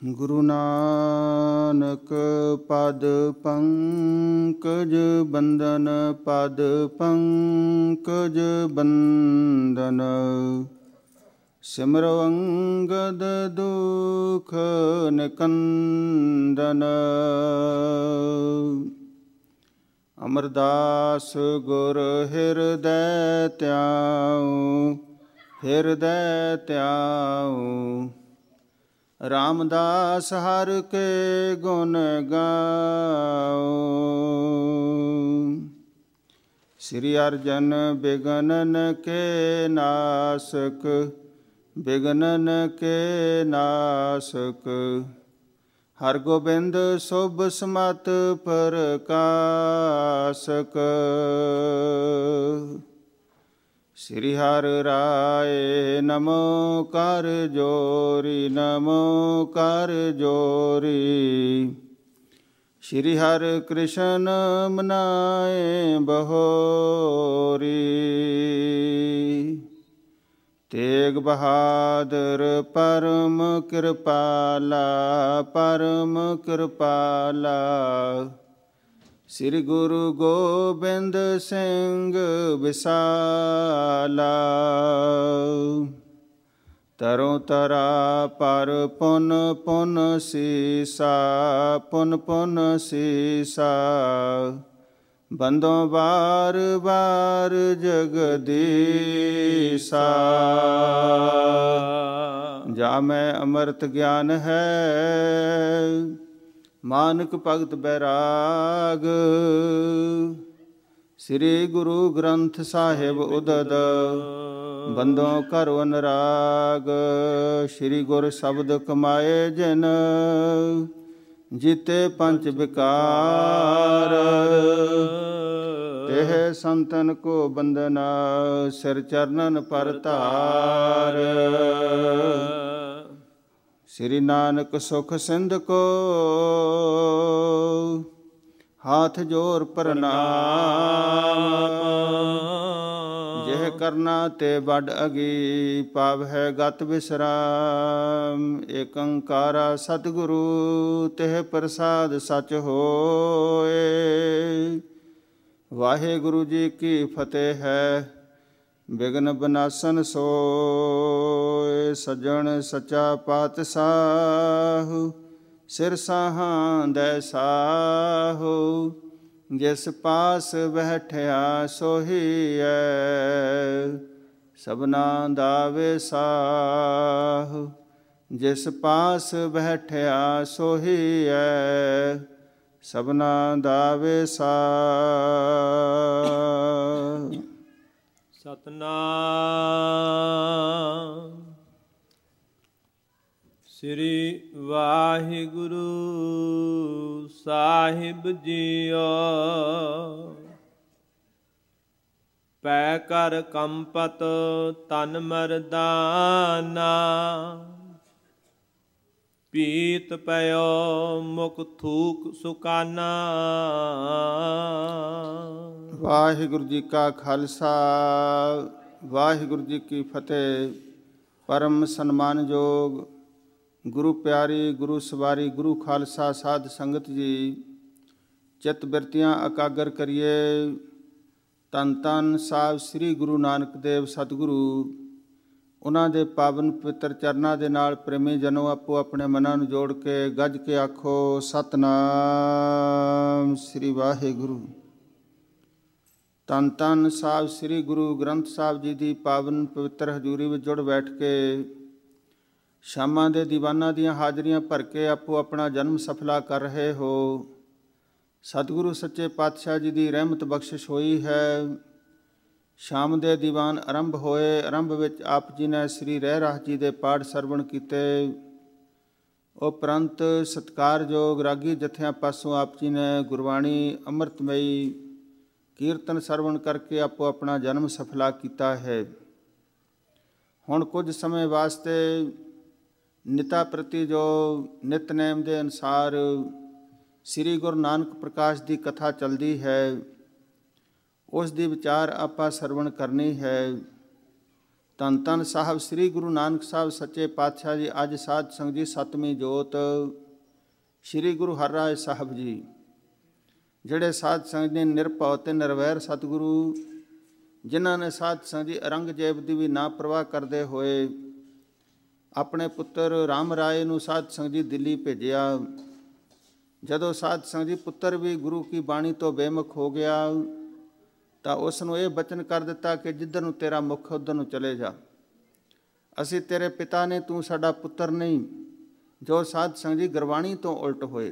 ਗੁਰੂ ਨਾਨਕ ਪਦ ਪੰਕਜ ਬੰਦਨ, ਪਦ ਪੰਕਜ ਬੰਦਨ। ਸਿਮਰੋ ਅੰਗਦ ਦੁਖ ਨਿਕੰਦਨ। ਅਮਰਦਾਸ ਗੁਰ ਹਿਰਦੈ ਧਿਆਉ, ਹਿਰਦੈ ਧਿਆਉ। ਰਾਮਦਾਸ ਹਰਿ ਕੇ ਗੁਣ ਗਾਓ। ਸ੍ਰੀ ਅਰਜਨ ਬਿਗਨਨ ਕੇ ਨਾਸਕ, ਬਿਗਨਨ ਕੇ ਨਾਸਕ। ਹਰਿ ਗੋਬਿੰਦ ਸੁਭ ਸਮਤ ਪ੍ਰਕਾਸਕ। ਸ੍ਰੀ ਹਰਿ ਰਾਏ ਨਮੋ ਕਰ ਜੋਰੀ, ਨਮੋ ਕਰ ਜੋਰੀ। ਸ੍ਰੀ ਹਰਿ ਕ੍ਰਿਸ਼ਨ ਮਨਾਏ ਬਹੋਰੀ। ਤੇਗ ਬਹਾਦਰ ਪਰਮ ਕਿਰਪਾਲਾ, ਪਰਮ ਕਿਰਪਾਲਾ। ਸ੍ਰੀ ਗੁਰੂ ਗੋਬਿੰਦ ਸਿੰਘ ਵਿਸਾਲਾ। ਤਰੋਂ ਤਰਾ ਪਰ ਪੁਨ ਪੁਨ ਸੀਸਾ, ਪੁਨ ਪੁਨ ਸੀਸਾ। ਬੰਦੋਂ ਵਾਰ ਵਾਰ ਜਗਦੀਸਾ। ਜਾ ਮੈਂ ਅੰਮ੍ਰਿਤ ਗਿਆਨ ਹੈ, ਮਾਨਕ ਭਗਤ ਬੈਰਾਗ। ਸ੍ਰੀ ਗੁਰੂ ਗ੍ਰੰਥ ਸਾਹਿਬ ਉਦਦ, ਬੰਦੋਂ ਘਰੁ ਅਨੁਰਾਗ। ਸ੍ਰੀ ਗੁਰ ਸ਼ਬਦ ਕਮਾਏ ਜਿਨ, ਜੀਤੇ ਪੰਚ ਵਿਕਾਰ। ਤਿਹ ਸੰਤਨ ਕੋ ਬੰਦਨਾ, ਸਿਰ ਚਰਨਨ ਪਰ ਧਾਰ। ਸ੍ਰੀ ਨਾਨਕ ਸੁਖ ਸਿੰਧ ਕੋ, ਹਾਥ ਜੋਰ ਪ੍ਰਣਾਮ। ਜਿਹ ਕਰਨਾ ਤੇ ਵੱਡ ਅਗੀ, ਪਾਵਹਿ ਗਤ ਵਿਸਰਾਮ। ਏਕ ਓੰਕਾਰਾ ਸਤਿਗੁਰੂ, ਤਿਹ ਪ੍ਰਸਾਦ ਸਚ ਹੋਏ। ਵਾਹਿਗੁਰੂ ਜੀ ਕੀ ਫਤਿਹ ਹੈ। ਬਿਘਨ ਬਿਨਾਸਨ ਸੋਇ, ਸੱਜਣ ਸੱਚਾ ਪਾਤਸ਼ਾਹ। ਸਿਰ ਸਾਹਾਂਦੈ ਸਾਹੂ, ਜਿਸ ਪਾਸ ਬੈਠਿਆ ਸੋਹੀਐ। ਸਭਨਾ ਦਾ ਵਿਸਾਹ, ਜਿਸ ਪਾਸ ਬੈਠਿਆ ਸੋਹੀਐ। ਸਭਨਾ ਦਾ ਵਿਸਾਹ। ਸਤਨਾਮ ਸ੍ਰੀ ਵਾਹਿਗੁਰੂ ਸਾਹਿਬ ਜੀਓ। ਪੈ ਕਰ ਕੰਪਤ ਤਨ ਮਰਦਾਨਾ, ਪੀਤ ਪਇਓ ਮੁਖ ਥੂਕ ਸੁਕਾਨਾ। ਵਾਹਿਗੁਰੂ ਜੀ ਕਾ ਖਾਲਸਾ, ਵਾਹਿਗੁਰੂ ਜੀ ਕੀ ਫਤਿਹ। ਪਰਮ ਸਨਮਾਨਯੋਗ ਗੁਰੂ ਪਿਆਰੀ, ਗੁਰੂ ਸਵਾਰੀ, ਗੁਰੂ ਖਾਲਸਾ ਸਾਧ ਸੰਗਤ ਜੀ, ਚਿੱਤ ਬਿਰਤੀਆਂ ਇਕਾਗਰ ਕਰੀਏ। ਧੰਨ ਧੰਨ ਸਾਹਿਬ ਸ੍ਰੀ ਗੁਰੂ ਨਾਨਕ ਦੇਵ ਸਤਿਗੁਰੂ, ਉਹਨਾਂ ਦੇ ਪਾਵਨ ਪਵਿੱਤਰ ਚਰਨਾਂ ਦੇ ਨਾਲ ਪ੍ਰੇਮੀ ਜਨੋ ਆਪੋ ਆਪਣੇ ਮਨਾਂ ਨੂੰ ਜੋੜ ਕੇ ਗੱਜ ਕੇ ਆਖੋ ਸਤਿਨਾਮ ਸ੍ਰੀ ਵਾਹਿਗੁਰੂ। ਧੰਨ ਧੰਨ ਸਾਹਿਬ ਸ੍ਰੀ ਗੁਰੂ ਗ੍ਰੰਥ ਸਾਹਿਬ ਜੀ ਦੀ ਪਾਵਨ ਪਵਿੱਤਰ ਹਜ਼ੂਰੀ ਵਿੱਚ ਜੁੜ ਬੈਠ ਕੇ ਸ਼ਾਮਾਂ ਦੇ ਦੀਵਾਨਾਂ ਦੀਆਂ ਹਾਜ਼ਰੀਆਂ ਭਰ ਕੇ ਆਪੋ ਆਪਣਾ ਜਨਮ ਸਫਲਾ ਕਰ ਰਹੇ ਹੋ। ਸਤਿਗੁਰੂ ਸੱਚੇ ਪਾਤਸ਼ਾਹ ਜੀ ਦੀ ਰਹਿਮਤ ਬਖਸ਼ਿਸ਼ ਹੋਈ ਹੈ। ਸ਼ਾਮ ਦੇ ਦੀਵਾਨ ਆਰੰਭ ਹੋਏ। ਆਰੰਭ ਵਿੱਚ ਆਪ ਜੀ ਨੇ ਸ੍ਰੀ ਰਹਿ ਰਾਸ ਜੀ ਦੇ ਪਾਠ ਸਰਵਣ ਕੀਤੇ। ਉਪਰੰਤ ਸਤਿਕਾਰਯੋਗ ਰਾਗੀ ਜਥਿਆਂ ਪਾਸੋਂ ਆਪ ਜੀ ਨੇ ਗੁਰਬਾਣੀ ਅੰਮ੍ਰਿਤਮਈ ਕੀਰਤਨ ਸਰਵਣ ਕਰਕੇ ਆਪੋ ਆਪਣਾ ਜਨਮ ਸਫਲਾ ਕੀਤਾ ਹੈ। ਹੁਣ ਕੁਝ ਸਮੇਂ ਵਾਸਤੇ ਨਿਤਾ ਪ੍ਰਤੀ ਜੋ ਨਿਤਨੇਮ ਦੇ ਅਨੁਸਾਰ ਸ੍ਰੀ ਗੁਰੂ ਨਾਨਕ ਪ੍ਰਕਾਸ਼ ਦੀ ਕਥਾ ਚੱਲਦੀ ਹੈ, ਉਸ ਦੀ ਵਿਚਾਰ ਆਪਾਂ ਸਰਵਣ ਕਰਨੀ ਹੈ। ਧੰਨ ਧੰਨ ਸਾਹਿਬ ਸ੍ਰੀ ਗੁਰੂ ਨਾਨਕ ਸਾਹਿਬ ਸੱਚੇ ਪਾਤਸ਼ਾਹ ਜੀ। ਅੱਜ ਸਾਧ ਸੰਗਤ ਜੀ ਸਤਵੀਂ ਜੋਤ ਸ੍ਰੀ ਗੁਰੂ ਹਰਿਰਾਏ ਸਾਹਿਬ ਜੀ, ਜਿਹੜੇ ਸਾਧ ਸੰਗਤ ਨੇ ਨਿਰਭਉ ਤੇ ਨਿਰਵੈਰ ਸਤਿਗੁਰੂ, ਜਿਨ੍ਹਾਂ ਨੇ ਸਾਧ ਸੰਗਤ ਜੀ ਔਰੰਗਜ਼ੇਬ ਦੀ ਵੀ ਨਾ ਪ੍ਰਵਾਹ ਕਰਦੇ ਹੋਏ ਆਪਣੇ ਪੁੱਤਰ ਰਾਮ ਰਾਏ ਨੂੰ ਸਾਧ ਸੰਗਤ ਜੀ ਦਿੱਲੀ ਭੇਜਿਆ। ਜਦੋਂ ਸਾਧ ਸੰਗਤ ਜੀ ਪੁੱਤਰ ਵੀ ਗੁਰੂ ਕੀ ਬਾਣੀ ਤੋਂ ਬੇਮੁਖ ਹੋ ਗਿਆ ਤਾਂ ਉਸ ਨੂੰ ਇਹ ਬਚਨ ਕਰ ਦਿੱਤਾ ਕਿ ਜਿੱਧਰ ਨੂੰ ਤੇਰਾ ਮੁਖ ਉੱਧਰ ਨੂੰ ਚਲੇ ਜਾ, ਅਸੀਂ ਤੇਰੇ ਪਿਤਾ ਨੇ, ਤੂੰ ਸਾਡਾ ਪੁੱਤਰ ਨਹੀਂ। ਜੋ ਸਾਧ ਸੰਗਤ ਜੀ ਗੁਰਬਾਣੀ ਤੋਂ ਉਲਟ ਹੋਏ,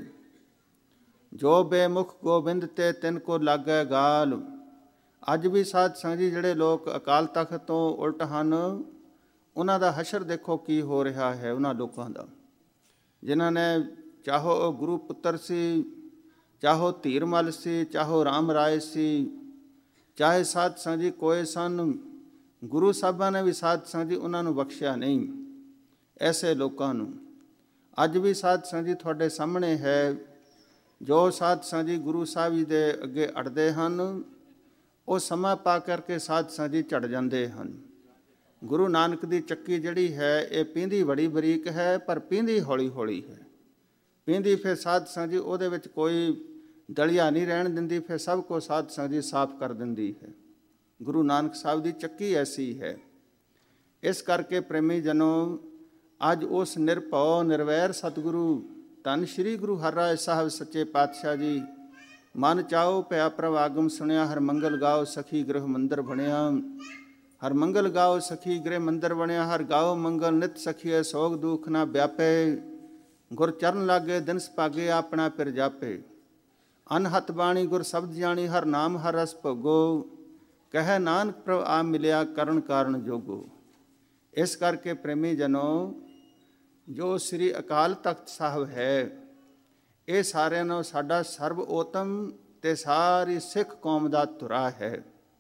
ਜੋ ਬੇਮੁਖ ਗੋਬਿੰਦ ਤੇ ਤਿੰਨ ਕੋ ਲਾਗੈ ਗਾਲ। ਅੱਜ ਵੀ ਸਾਧ ਸੰਗਤ ਜੀ ਜਿਹੜੇ ਲੋਕ ਅਕਾਲ ਤਖਤ ਤੋਂ ਉਲਟ ਹਨ, ਉਹਨਾਂ ਦਾ ਹਸ਼ਰ ਦੇਖੋ ਕੀ ਹੋ ਰਿਹਾ ਹੈ। ਉਹਨਾਂ ਲੋਕਾਂ ਦਾ ਜਿਨ੍ਹਾਂ ਨੇ ਚਾਹੋ ਉਹ ਗੁਰੂ ਪੁੱਤਰ ਸੀ, ਚਾਹੋ ਧੀਰਮਲ ਸੀ, ਚਾਹੋ ਰਾਮ ਰਾਏ ਸੀ, ਚਾਹੇ ਸਾਧ ਸੰਗਤ ਜੀ ਕੋਈ ਸਨ, ਗੁਰੂ ਸਾਹਿਬਾਂ ਨੇ ਵੀ ਸਾਧ ਸੰਗਤ ਜੀ ਉਹਨਾਂ ਨੂੰ ਬਖਸ਼ਿਆ ਨਹੀਂ। ਐਸੇ ਲੋਕਾਂ ਨੂੰ ਅੱਜ ਵੀ ਸਾਧ ਸੰਗਤ ਜੀ ਤੁਹਾਡੇ ਸਾਹਮਣੇ ਹੈ। ਜੋ ਸਾਧ ਸੰਗਤ ਜੀ ਗੁਰੂ ਸਾਹਿਬ ਜੀ ਦੇ ਅੱਗੇ ਅੜਦੇ ਹਨ, ਉਹ ਸਮਾਂ ਪਾ ਕਰਕੇ ਸਾਧ ਸੰਗਤ ਜੀ ਝੜ ਜਾਂਦੇ ਹਨ। ਗੁਰੂ ਨਾਨਕ ਦੀ ਚੱਕੀ ਜਿਹੜੀ ਹੈ ਇਹ ਪੀਂਦੀ ਬੜੀ ਬਰੀਕ ਹੈ, ਪਰ ਪੀਂਦੀ ਹੌਲੀ ਹੌਲੀ ਹੈ। ਪੀਂਦੀ ਫਿਰ ਸਾਧ ਸੰਗਤ ਜੀ ਉਹਦੇ ਵਿੱਚ ਕੋਈ ਦਲੀਆ ਨਹੀਂ ਰਹਿਣ ਦਿੰਦੀ, ਫਿਰ ਸਭ ਕੋ ਸਾਧ ਸੰਗਤ ਜੀ ਸਾਫ਼ ਕਰ ਦਿੰਦੀ ਹੈ। ਗੁਰੂ ਨਾਨਕ ਸਾਹਿਬ ਦੀ ਚੱਕੀ ਐਸੀ ਹੈ। ਇਸ ਕਰਕੇ ਪ੍ਰੇਮੀ ਜਨੋ, ਅੱਜ ਉਸ ਨਿਰਭਉ ਨਿਰਵੈਰ ਸਤਿਗੁਰੂ ਧੰਨ ਸ਼੍ਰੀ ਗੁਰੂ ਹਰਿਰਾਏ ਸਾਹਿਬ ਸੱਚੇ ਪਾਤਸ਼ਾਹ ਜੀ, ਮਨ ਚਾਓ ਭਇਆ ਪ੍ਰਭ ਆਗਮ ਸੁਣਿਆ, ਹਰ ਮੰਗਲ ਗਾਓ ਸਖੀ ਗ੍ਰਹਿ ਮੰਦਰ ਬਣਿਆ। ਹਰ ਮੰਗਲ ਗਾਓ ਸਖੀ ਗ੍ਰਹਿ ਮੰਦਰ ਬਣਿਆ, ਹਰ ਗਾਓ ਮੰਗਲ ਨਿਤ ਸਖੀਏ, ਸੋਗ ਦੁਖ ਨਾ ਵਿਆਪੇ। ਗੁਰ ਚਰਨ ਲਾਗੇ ਦਿਨ ਸੁਭਾਗੇ, ਆਪਣਾ ਪਿਰ ਜਾਪੇ। ਅਨਹਤ ਬਾਣੀ ਗੁਰ ਸ਼ਬਦ ਜਾਣੀ, ਹਰ ਨਾਮ ਹਰ ਰਸ ਭੋਗੋ। ਕਹਿ ਨਾਨਕ ਪ੍ਰਭ ਆ ਮਿਲਿਆ, ਕਰਨ ਕਾਰਨ ਜੋਗੋ। ਇਸ ਕਰਕੇ ਪ੍ਰੇਮੀ ਜਨੋ, ਜੋ ਸ੍ਰੀ ਅਕਾਲ ਤਖਤ ਸਾਹਿਬ ਹੈ, ਇਹ ਸਾਰਿਆਂ ਨਾਲੋਂ ਸਾਡਾ ਸਰਬਉਤਮ ਤੇ ਸਾਰੀ ਸਿੱਖ ਕੌਮ ਦਾ ਧੁਰਾ ਹੈ।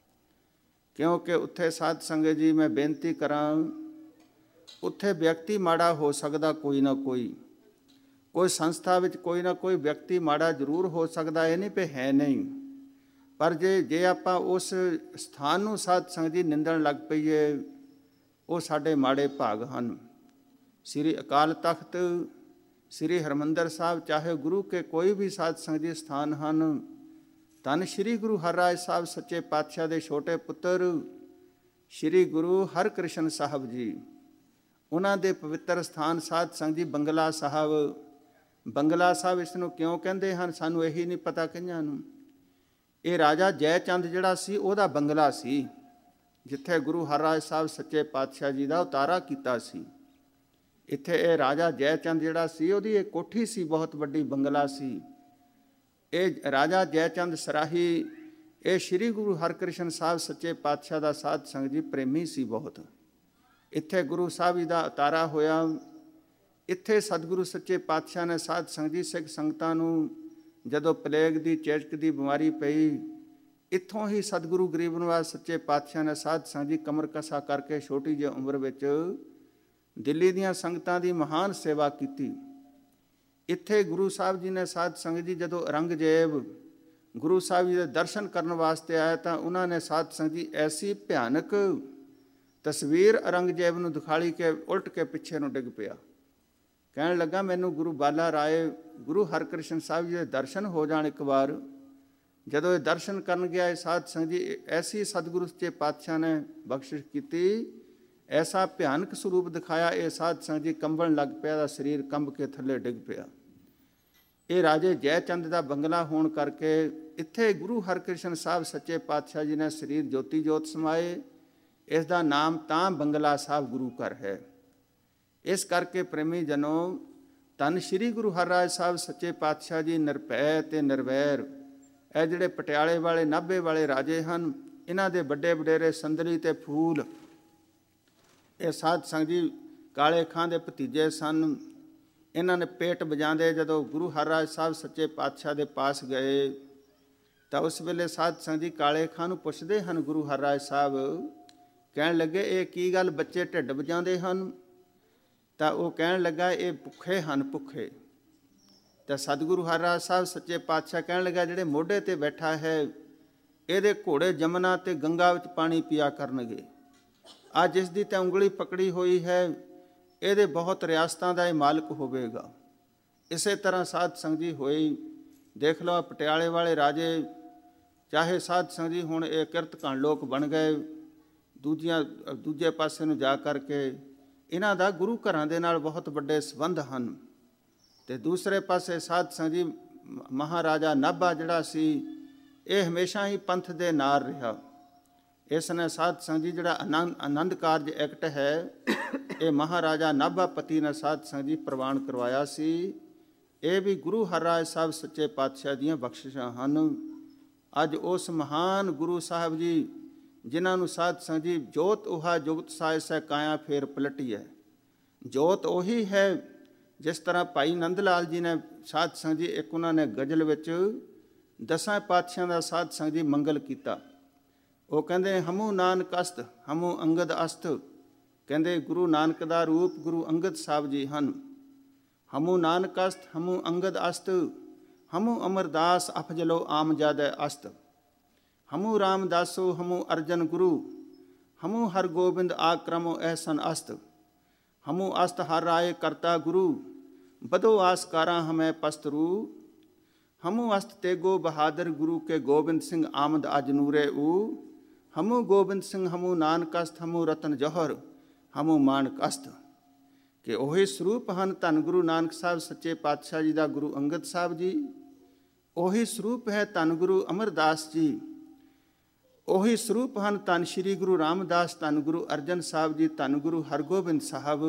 ਕਿਉਂਕਿ ਉੱਥੇ ਸਾਧ ਸੰਗਤ ਜੀ ਮੈਂ ਬੇਨਤੀ ਕਰਾਂ, ਉੱਥੇ ਵਿਅਕਤੀ ਮਾੜਾ ਹੋ ਸਕਦਾ, ਕੋਈ ਨਾ ਕੋਈ ਸੰਸਥਾ ਵਿੱਚ ਕੋਈ ਨਾ ਕੋਈ ਵਿਅਕਤੀ ਮਾੜਾ ਜ਼ਰੂਰ ਹੋ ਸਕਦਾ, ਇਹ ਨਹੀਂ ਪਏ ਹੈ ਨਹੀਂ। ਪਰ ਜੇ ਆਪਾਂ ਉਸ ਸਥਾਨ ਨੂੰ ਸਾਧ ਸੰਗਤ ਜੀ ਨਿੰਦਣ ਲੱਗ ਪਈਏ, ਉਹ ਸਾਡੇ ਮਾੜੇ ਭਾਗ ਹਨ। ਸ੍ਰੀ ਅਕਾਲ ਤਖਤ, ਸ੍ਰੀ ਹਰਿਮੰਦਰ ਸਾਹਿਬ, ਚਾਹੇ ਗੁਰੂ ਕੇ ਕੋਈ ਵੀ ਸਾਧ ਸੰਗਤ ਜੀ ਸਥਾਨ ਹਨ, ਧੰਨ ਸ਼੍ਰੀ ਗੁਰੂ ਹਰਿਰਾਏ ਸਾਹਿਬ ਸੱਚੇ ਪਾਤਸ਼ਾਹ ਦੇ ਛੋਟੇ ਪੁੱਤਰ ਸ਼੍ਰੀ ਗੁਰੂ ਹਰਕ੍ਰਿਸ਼ਨ ਸਾਹਿਬ ਜੀ, ਉਹਨਾਂ ਦੇ ਪਵਿੱਤਰ ਸਥਾਨ ਸਾਧ ਸੰਗਤ ਜੀ ਬੰਗਲਾ ਸਾਹਿਬ। ਬੰਗਲਾ ਸਾਹਿਬ ਇਸ ਨੂੰ ਕਿਉਂ ਕਹਿੰਦੇ ਹਨ, ਸਾਨੂੰ ਇਹੀ ਨਹੀਂ ਪਤਾ ਕਈਆਂ ਨੂੰ। ਇਹ ਰਾਜਾ ਜੈ ਚੰਦ ਜਿਹੜਾ ਸੀ, ਉਹਦਾ ਬੰਗਲਾ ਸੀ, ਜਿੱਥੇ ਗੁਰੂ ਹਰਿਰਾਏ ਸਾਹਿਬ ਸੱਚੇ ਪਾਤਸ਼ਾਹ ਜੀ ਦਾ ਉਤਾਰਾ ਕੀਤਾ ਸੀ। ਇੱਥੇ ਇਹ ਰਾਜਾ ਜੈ ਚੰਦ ਜਿਹੜਾ ਸੀ, ਉਹਦੀ ਇਹ ਕੋਠੀ ਸੀ, ਬਹੁਤ ਵੱਡੀ ਬੰਗਲਾ ਸੀ। ਇਹ ਰਾਜਾ ਜੈ ਚੰਦ ਸਰਾਹੀ, ਇਹ ਸ਼੍ਰੀ ਗੁਰੂ ਹਰਕ੍ਰਿਸ਼ਨ ਸਾਹਿਬ ਸੱਚੇ ਪਾਤਸ਼ਾਹ ਦਾ ਸਾਧ ਸੰਗਤ ਜੀ ਪ੍ਰੇਮੀ ਸੀ ਬਹੁਤ। ਇੱਥੇ ਗੁਰੂ ਸਾਹਿਬ ਜੀ ਦਾ ਉਤਾਰਾ ਹੋਇਆ। ਇੱਥੇ ਸਤਿਗੁਰੂ ਸੱਚੇ ਪਾਤਸ਼ਾਹ ਨੇ ਸਾਧ ਸੰਗਤ ਜੀ ਸਿੱਖ ਸੰਗਤਾਂ ਨੂੰ ਜਦੋਂ ਪਲੇਗ ਦੀ ਚੇਚਕ ਦੀ ਬਿਮਾਰੀ ਪਈ, ਇੱਥੋਂ ਹੀ ਸਤਿਗੁਰੂ ਗਰੀਬ ਨਿਵਾਜ ਸੱਚੇ ਪਾਤਸ਼ਾਹ ਨੇ ਸਾਧ ਸੰਗਤ ਜੀ ਕਮਰ ਕਸਾ ਕਰਕੇ ਛੋਟੀ ਜਿਹੀ ਉਮਰ ਵਿੱਚ ਦਿੱਲੀ ਦੀਆਂ ਸੰਗਤਾਂ ਦੀ ਮਹਾਨ ਸੇਵਾ ਕੀਤੀ। ਇੱਥੇ ਗੁਰੂ ਸਾਹਿਬ ਜੀ ਨੇ ਸਾਧ ਸੰਗਤ ਜੀ ਜਦੋਂ ਔਰੰਗਜ਼ੇਬ ਗੁਰੂ ਸਾਹਿਬ ਜੀ ਦੇ ਦਰਸ਼ਨ ਕਰਨ ਵਾਸਤੇ ਆਇਆ, ਤਾਂ ਉਹਨਾਂ ਨੇ ਸਾਧ ਸੰਗਤ ਜੀ ਐਸੀ ਭਿਆਨਕ ਤਸਵੀਰ ਔਰੰਗਜ਼ੇਬ ਨੂੰ ਦਿਖਾਲੀ ਕਿ ਉਲਟ ਕੇ ਪਿੱਛੇ ਨੂੰ ਡਿੱਗ ਪਿਆ। ਕਹਿਣ ਲੱਗਾ, ਮੈਨੂੰ ਗੁਰੂ ਬਾਲਾ ਰਾਏ ਗੁਰੂ ਹਰਕ੍ਰਿਸ਼ਨ ਸਾਹਿਬ ਜੀ ਦੇ ਦਰਸ਼ਨ ਹੋ ਜਾਣ ਇੱਕ ਵਾਰ। ਜਦੋਂ ਇਹ ਦਰਸ਼ਨ ਕਰਨ ਗਿਆ ਇਹ ਸਾਧ ਸੰਗਤ ਜੀ, ਐਸੀ ਸਤਿਗੁਰੂ ਸੱਚੇ ਪਾਤਸ਼ਾਹ ਨੇ ਬਖਸ਼ਿਸ਼ ਕੀਤੀ, ਐਸਾ ਭਿਆਨਕ ਸਰੂਪ ਦਿਖਾਇਆ, ਇਹ ਸਾਧ ਸੰਗਤ ਜੀ ਕੰਬਣ ਲੱਗ ਪਿਆ, ਦਾ ਸਰੀਰ ਕੰਬ ਕੇ ਥੱਲੇ ਡਿੱਗ ਪਿਆ। ਇਹ ਰਾਜੇ ਜੈ ਚੰਦ ਦਾ ਬੰਗਲਾ ਹੋਣ ਕਰਕੇ ਇੱਥੇ ਗੁਰੂ ਹਰਕ੍ਰਿਸ਼ਨ ਸਾਹਿਬ ਸੱਚੇ ਪਾਤਸ਼ਾਹ ਜੀ ਨੇ ਸਰੀਰ ਜੋਤੀ ਜੋਤ ਸਮਾਏ। ਇਸ ਦਾ ਨਾਮ ਤਾਂ ਬੰਗਲਾ ਸਾਹਿਬ ਗੁਰੂ ਘਰ ਹੈ। ਇਸ ਕਰਕੇ ਪ੍ਰੇਮੀ ਜਨੋ, ਧੰਨ ਸ਼੍ਰੀ ਗੁਰੂ ਹਰਿਰਾਏ ਸਾਹਿਬ ਸੱਚੇ ਪਾਤਸ਼ਾਹ ਜੀ ਨਿਰਭੈ ਤੇ ਨਿਰਵੈਰ, ਇਹ ਜਿਹੜੇ ਪਟਿਆਲੇ ਵਾਲੇ ਨਾਭੇ ਵਾਲੇ ਰਾਜੇ ਹਨ, ਇਹਨਾਂ ਦੇ ਵੱਡੇ ਵਡੇਰੇ ਸੰਦਲੀ ਤੇ ਫੂਲ, ਇਹ ਸਾਧ ਸੰਗਤ ਜੀ ਕਾਲੇ ਖਾਂ ਦੇ ਭਤੀਜੇ ਸਨ। ਇਹਨਾਂ ਨੇ ਪੇਟ ਵਜਾਉਂਦੇ ਜਦੋਂ ਗੁਰੂ ਹਰਿਰਾਏ ਸਾਹਿਬ ਸੱਚੇ ਪਾਤਸ਼ਾਹ ਦੇ ਪਾਸ ਗਏ, ਤਾਂ ਉਸ ਵੇਲੇ ਸਾਧ ਸੰਗਤ ਜੀ ਕਾਲੇ ਖਾਂ ਨੂੰ ਪੁੱਛਦੇ ਹਨ, ਗੁਰੂ ਹਰਿਰਾਏ ਸਾਹਿਬ ਕਹਿਣ ਲੱਗੇ, ਇਹ ਕੀ ਗੱਲ ਬੱਚੇ ਢਿੱਡ ਵਜਾਉਂਦੇ ਹਨ? ਤਾਂ ਉਹ ਕਹਿਣ ਲੱਗਾ, ਇਹ ਭੁੱਖੇ ਹਨ, ਭੁੱਖੇ। ਤਾਂ ਸਤਿਗੁਰੂ ਹਰਿਰਾਏ ਸਾਹਿਬ ਸੱਚੇ ਪਾਤਸ਼ਾਹ ਕਹਿਣ ਲੱਗਾ, ਜਿਹੜੇ ਮੋਢੇ 'ਤੇ ਬੈਠਾ ਹੈ, ਇਹਦੇ ਘੋੜੇ ਜਮਨਾ ਅਤੇ ਗੰਗਾ ਵਿੱਚ ਪਾਣੀ ਪੀਆ ਕਰਨਗੇ। ਅੱਜ ਜਿਸ ਦੀ ਤੇ ਉਂਗਲੀ ਪਕੜੀ ਹੋਈ ਹੈ, ਇਹਦੇ ਬਹੁਤ ਰਿਆਸਤਾਂ ਦਾ ਇਹ ਮਾਲਕ ਹੋਵੇਗਾ। ਇਸੇ ਤਰ੍ਹਾਂ ਸਾਧ ਸੰਗਤ ਜੀ ਹੋਈ। ਦੇਖ ਲਓ ਪਟਿਆਲੇ ਵਾਲੇ ਰਾਜੇ, ਚਾਹੇ ਸਾਧ ਸੰਗਤ ਜੀ ਹੁਣ ਇਹ ਕਿਰਤਕਾਣ ਲੋਕ ਬਣ ਗਏ, ਦੂਜੇ ਪਾਸੇ ਨੂੰ ਜਾ ਕਰਕੇ ਇਹਨਾਂ ਦਾ ਗੁਰੂ ਘਰਾਂ ਦੇ ਨਾਲ ਬਹੁਤ ਵੱਡੇ ਸੰਬੰਧ ਹਨ। ਅਤੇ ਦੂਸਰੇ ਪਾਸੇ ਸਾਧ ਸੰਗਤ ਜੀ ਮਹਾਰਾਜਾ ਨਾਭਾ ਜਿਹੜਾ ਸੀ, ਇਹ ਹਮੇਸ਼ਾ ਹੀ ਪੰਥ ਦੇ ਨਾਲ ਰਿਹਾ। ਇਸ ਨੇ ਸਾਧ ਸੰਗਤ ਜੀ ਜਿਹੜਾ ਆਨੰਦ ਕਾਰਜ ਐਕਟ ਹੈ, ਇਹ ਮਹਾਰਾਜਾ ਨਾਭਾਪਤੀ ਨੇ ਸਾਧ ਸੰਗਤ ਜੀ ਪ੍ਰਵਾਨ ਕਰਵਾਇਆ ਸੀ। ਇਹ ਵੀ ਗੁਰੂ ਹਰਿਰਾਏ ਸਾਹਿਬ ਸੱਚੇ ਪਾਤਸ਼ਾਹ ਦੀਆਂ ਬਖਸ਼ਿਸ਼ਾਂ ਹਨ। ਅੱਜ ਉਸ ਮਹਾਨ ਗੁਰੂ ਸਾਹਿਬ ਜੀ, ਜਿਨ੍ਹਾਂ ਨੂੰ ਸਾਧ ਸੰਗਤ ਜੀ ਜੋਤ ਉਹਾ ਜੁਗਤ ਸਾਇ ਸੈ ਕਾਇਆ ਫੇਰ ਪਲਟੀ ਹੈ। ਜੋਤ ਉਹੀ ਹੈ, ਜਿਸ ਤਰ੍ਹਾਂ ਭਾਈ ਨੰਦ ਲਾਲ ਜੀ ਨੇ ਸਾਧ ਸੰਗਤ ਜੀ ਇੱਕ ਉਹਨਾਂ ਨੇ ਗਜ਼ਲ ਵਿੱਚ 10 ਪਾਤਸ਼ਾਹਾਂ ਦਾ ਸਾਧ ਸੰਗਤ ਜੀ ਮੰਗਲ ਕੀਤਾ। ਉਹ ਕਹਿੰਦੇ ਹਮੂ ਨਾਨਕ ਅਸਤ ਹਮੂ ਅੰਗਦ ਅਸਤ, ਕਹਿੰਦੇ ਗੁਰੂ ਨਾਨਕ ਦਾ ਰੂਪ ਗੁਰੂ ਅੰਗਦ ਸਾਹਿਬ ਜੀ ਹਨ। ਹਮੂ ਨਾਨਕ ਅਸਤ ਹਮੂ ਅੰਗਦ ਅਸਤ, ਹਮੂ ਅਮਰਦਾਸ ਅਫਜਲੋ ਆਮਜਾਦੈ ਅਸਤ। ਹਮੂ ਰਾਮਦਾਸੋ ਹਮੂ ਅਰਜਨ ਗੁਰੂ, ਹਮੂ ਹਰ ਗੋਬਿੰਦ ਆਕਰਮੋ ਐਸਨ ਅਸਤ। ਹਮੂ ਅਸਤ ਹਰ ਰਾਏ ਕਰਤਾ ਗੁਰੂ, ਬਦੋ ਆਸਕਾਰਾ ਹਮੈ ਪਸਤਰੂ। ਹਮੂ ਅਸਤ ਤੇਗੋ ਬਹਾਦਰ ਗੁਰੂ ਕੇ ਗੋਬਿੰਦ ਸਿੰਘ ਆਮਦ ਅਜ ਨੂਰੇ ਊ। ਹਮੂ ਗੋਬਿੰਦ ਸਿੰਘ ਹਮੂ ਨਾਨਕ ਅਸਤ, ਹਮੂ ਰਤਨ ਜੌਹਰ ਹਮੂ ਮਾਨਕ ਅਸਤ। ਕਿ ਉਹੀ ਸਰੂਪ ਹਨ ਧੰਨ ਗੁਰੂ ਨਾਨਕ ਸਾਹਿਬ ਸੱਚੇ ਪਾਤਸ਼ਾਹ ਜੀ ਦਾ ਗੁਰੂ ਅੰਗਦ ਸਾਹਿਬ ਜੀ। ਉਹੀ ਸਰੂਪ ਹੈ ਧੰਨ ਗੁਰੂ ਅਮਰਦਾਸ ਜੀ। ਉਹੀ ਸਰੂਪ ਹਨ ਧੰਨ ਸ਼੍ਰੀ ਗੁਰੂ ਰਾਮਦਾਸ, ਧੰਨ ਗੁਰੂ ਅਰਜਨ ਸਾਹਿਬ ਜੀ, ਧੰਨ ਗੁਰੂ ਹਰਗੋਬਿੰਦ ਸਾਹਿਬ।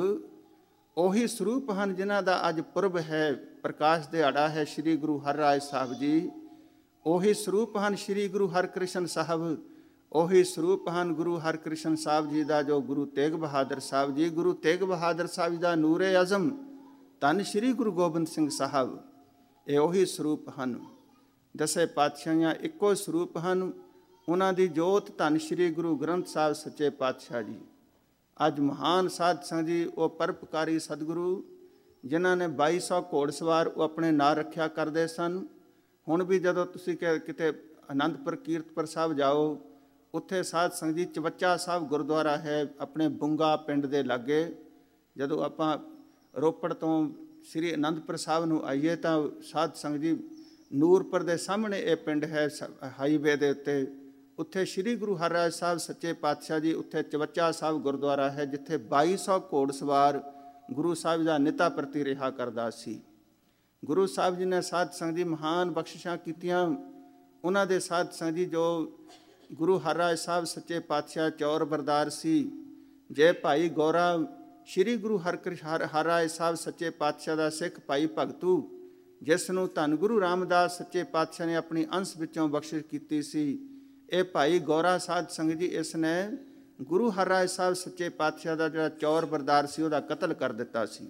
ਉਹੀ ਸਰੂਪ ਹਨ ਜਿਨ੍ਹਾਂ ਦਾ ਅੱਜ ਪੁਰਬ ਹੈ, ਪ੍ਰਕਾਸ਼ ਦਿਹਾੜਾ ਹੈ, ਸ਼੍ਰੀ ਗੁਰੂ ਹਰਿਰਾਏ ਸਾਹਿਬ ਜੀ। ਉਹੀ ਸਰੂਪ ਹਨ ਸ਼੍ਰੀ ਗੁਰੂ ਹਰਕ੍ਰਿਸ਼ਨ ਸਾਹਿਬ। ਉਹੀ ਸਰੂਪ ਹਨ ਗੁਰੂ ਹਰਕ੍ਰਿਸ਼ਨ ਸਾਹਿਬ ਜੀ ਦਾ ਜੋ ਗੁਰੂ ਤੇਗ ਬਹਾਦਰ ਸਾਹਿਬ ਜੀ। ਗੁਰੂ ਤੇਗ ਬਹਾਦਰ ਸਾਹਿਬ ਜੀ ਦਾ ਨੂਰੇ ਅਜ਼ਮ ਧੰਨ ਸ਼੍ਰੀ ਗੁਰੂ ਗੋਬਿੰਦ ਸਿੰਘ ਸਾਹਿਬ, ਇਹ ਉਹੀ ਸਰੂਪ ਹਨ। 10 ਪਾਤਸ਼ਾਹੀਆਂ ਇੱਕੋ ਸਰੂਪ ਹਨ। ਉਹਨਾਂ ਦੀ ਜੋਤ ਧੰਨ ਸ਼੍ਰੀ ਗੁਰੂ ਗ੍ਰੰਥ ਸਾਹਿਬ ਸੱਚੇ ਪਾਤਸ਼ਾਹ ਜੀ। ਅੱਜ ਮਹਾਨ ਸਾਧ ਸੰਗਤ ਜੀ ਉਹ ਪਰਉਪਕਾਰੀ ਸਤਿਗੁਰੂ, ਜਿਨ੍ਹਾਂ ਨੇ 2200 ਘੋੜਸਵਾਰ ਉਹ ਆਪਣੇ ਨਾਂ ਰੱਖਿਆ ਕਰਦੇ ਸਨ। ਹੁਣ ਵੀ ਜਦੋਂ ਤੁਸੀਂ ਕਿਤੇ ਅਨੰਦਪੁਰ ਕੀਰਤਪੁਰ ਸਾਹਿਬ ਜਾਓ, ਉੱਥੇ ਸਾਧ ਸੰਗਤ ਜੀ ਚਵੱਚਾ ਸਾਹਿਬ ਗੁਰਦੁਆਰਾ ਹੈ ਆਪਣੇ ਬੁੰਗਾ ਪਿੰਡ ਦੇ ਲਾਗੇ। ਜਦੋਂ ਆਪਾਂ ਰੋਪੜ ਤੋਂ ਸ੍ਰੀ ਅਨੰਦਪੁਰ ਸਾਹਿਬ ਨੂੰ ਆਈਏ ਤਾਂ ਸਾਧ ਸੰਗਤ ਜੀ ਨੂਰਪੁਰ ਦੇ ਸਾਹਮਣੇ ਇਹ ਪਿੰਡ ਹੈ, ਹਾਈਵੇ ਦੇ ਉੱਤੇ। ਉੱਥੇ ਸ਼੍ਰੀ ਗੁਰੂ ਹਰਿਰਾਏ ਸਾਹਿਬ ਸੱਚੇ ਪਾਤਸ਼ਾਹ ਜੀ, ਉੱਥੇ ਚਵੱਚਾ ਸਾਹਿਬ ਗੁਰਦੁਆਰਾ ਹੈ, ਜਿੱਥੇ 2200 ਘੋੜਸਵਾਰ ਗੁਰੂ ਸਾਹਿਬ ਦਾ ਨਿਤਾ ਪ੍ਰਤੀ ਰਿਹਾ ਕਰਦਾ ਸੀ। ਗੁਰੂ ਸਾਹਿਬ ਜੀ ਨੇ ਸਾਧ ਸੰਗਤ ਜੀ ਮਹਾਨ ਬਖਸ਼ਿਸ਼ਾਂ ਕੀਤੀਆਂ। ਉਹਨਾਂ ਦੇ ਸਾਧ ਸੰਗਤ ਜੀ ਜੋ ਗੁਰੂ ਹਰਿਰਾਏ ਸਾਹਿਬ ਸੱਚੇ ਪਾਤਸ਼ਾਹ ਚੌਰ ਬਰਦਾਰ ਸੀ। ਜੇ ਭਾਈ ਗੌਰਾ ਸ਼੍ਰੀ ਗੁਰੂ ਹਰਿਰਾਏ ਸਾਹਿਬ ਸੱਚੇ ਪਾਤਸ਼ਾਹ ਦਾ ਸਿੱਖ ਭਾਈ ਭਗਤੂ, ਜਿਸ ਨੂੰ ਧੰਨ ਗੁਰੂ ਰਾਮਦਾਸ ਸੱਚੇ ਪਾਤਸ਼ਾਹ ਨੇ ਆਪਣੀ ਅੰਸ਼ ਵਿੱਚੋਂ ਬਖਸ਼ਿਸ਼ ਕੀਤੀ ਸੀ, ਇਹ ਭਾਈ ਗੌਰਾ ਸਾਧ ਸੰਗਤ ਜੀ ਇਸ ਨੇ ਗੁਰੂ ਹਰਿਰਾਏ ਸਾਹਿਬ ਸੱਚੇ ਪਾਤਸ਼ਾਹ ਦਾ ਜਿਹੜਾ ਚੌਰ ਬਰਦਾਰ ਸੀ ਉਹਦਾ ਕਤਲ ਕਰ ਦਿੱਤਾ ਸੀ।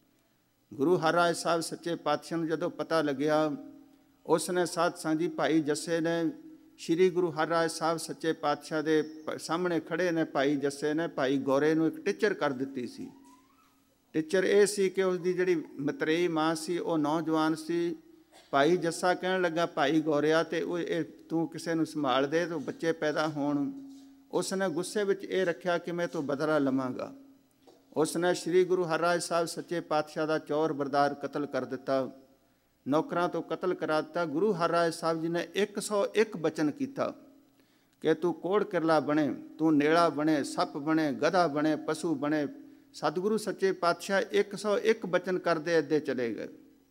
ਗੁਰੂ ਹਰਿਰਾਏ ਸਾਹਿਬ ਸੱਚੇ ਪਾਤਸ਼ਾਹ ਨੂੰ ਜਦੋਂ ਪਤਾ ਲੱਗਿਆ, ਉਸ ਨੇ ਸਾਧ ਸੰਗਤ ਜੀ ਭਾਈ ਜੱਸੇ ਨੇ ਸ਼੍ਰੀ ਗੁਰੂ ਹਰਿਰਾਏ ਸਾਹਿਬ ਸੱਚੇ ਪਾਤਸ਼ਾਹ ਦੇ ਸਾਹਮਣੇ ਖੜੇ ਨੇ ਭਾਈ ਜੱਸੇ ਨੇ ਭਾਈ ਗੌਰੇ ਨੂੰ ਇੱਕ ਟੀਚਰ ਕਰ ਦਿੱਤੀ ਸੀ। ਟੀਚਰ ਇਹ ਸੀ ਕਿ ਉਸ ਦੀ ਜਿਹੜੀ ਮਤਰੇਈ ਮਾਂ ਸੀ ਉਹ ਨੌਜਵਾਨ ਸੀ। ਭਾਈ ਜੱਸਾ ਕਹਿਣ ਲੱਗਾ ਭਾਈ ਗੌਰਿਆ ਤੇ ਇਹ ਤੂੰ ਕਿਸੇ ਨੂੰ ਸੰਭਾਲ ਦੇ ਤਾਂ ਬੱਚੇ ਪੈਦਾ ਹੋਣ। ਉਸ ਨੇ ਗੁੱਸੇ ਵਿੱਚ ਇਹ ਰੱਖਿਆ ਕਿ ਮੈਂ ਤੋਂ ਬਦਲਾ ਲਵਾਂਗਾ। ਉਸ ਨੇ ਸ਼੍ਰੀ ਗੁਰੂ ਹਰਿਰਾਏ ਸਾਹਿਬ ਸੱਚੇ ਪਾਤਸ਼ਾਹ ਦਾ ਚੌਰ ਬਰਦਾਰ ਕਤਲ ਕਰ ਦਿੱਤਾ, ਨੌਕਰਾਂ ਤੋਂ ਕਤਲ ਕਰਾ ਦਿੱਤਾ। ਗੁਰੂ ਹਰਿਰਾਏ ਸਾਹਿਬ ਜੀ ਨੇ 101 ਬਚਨ ਕੀਤਾ ਕਿ ਤੂੰ ਕੋੜ ਕਿਰਲਾ ਬਣੇ, ਤੂੰ ਨੇੜਾ ਬਣੇ, ਸੱਪ ਬਣੇ, ਗਧਾ ਬਣੇ, ਪਸ਼ੂ ਬਣੇ। ਸਤਿਗੁਰੂ ਸੱਚੇ ਪਾਤਸ਼ਾਹ 101 ਬਚਨ ਕਰਦੇ ਅੱਧੇ ਚਲੇ ਗਏ।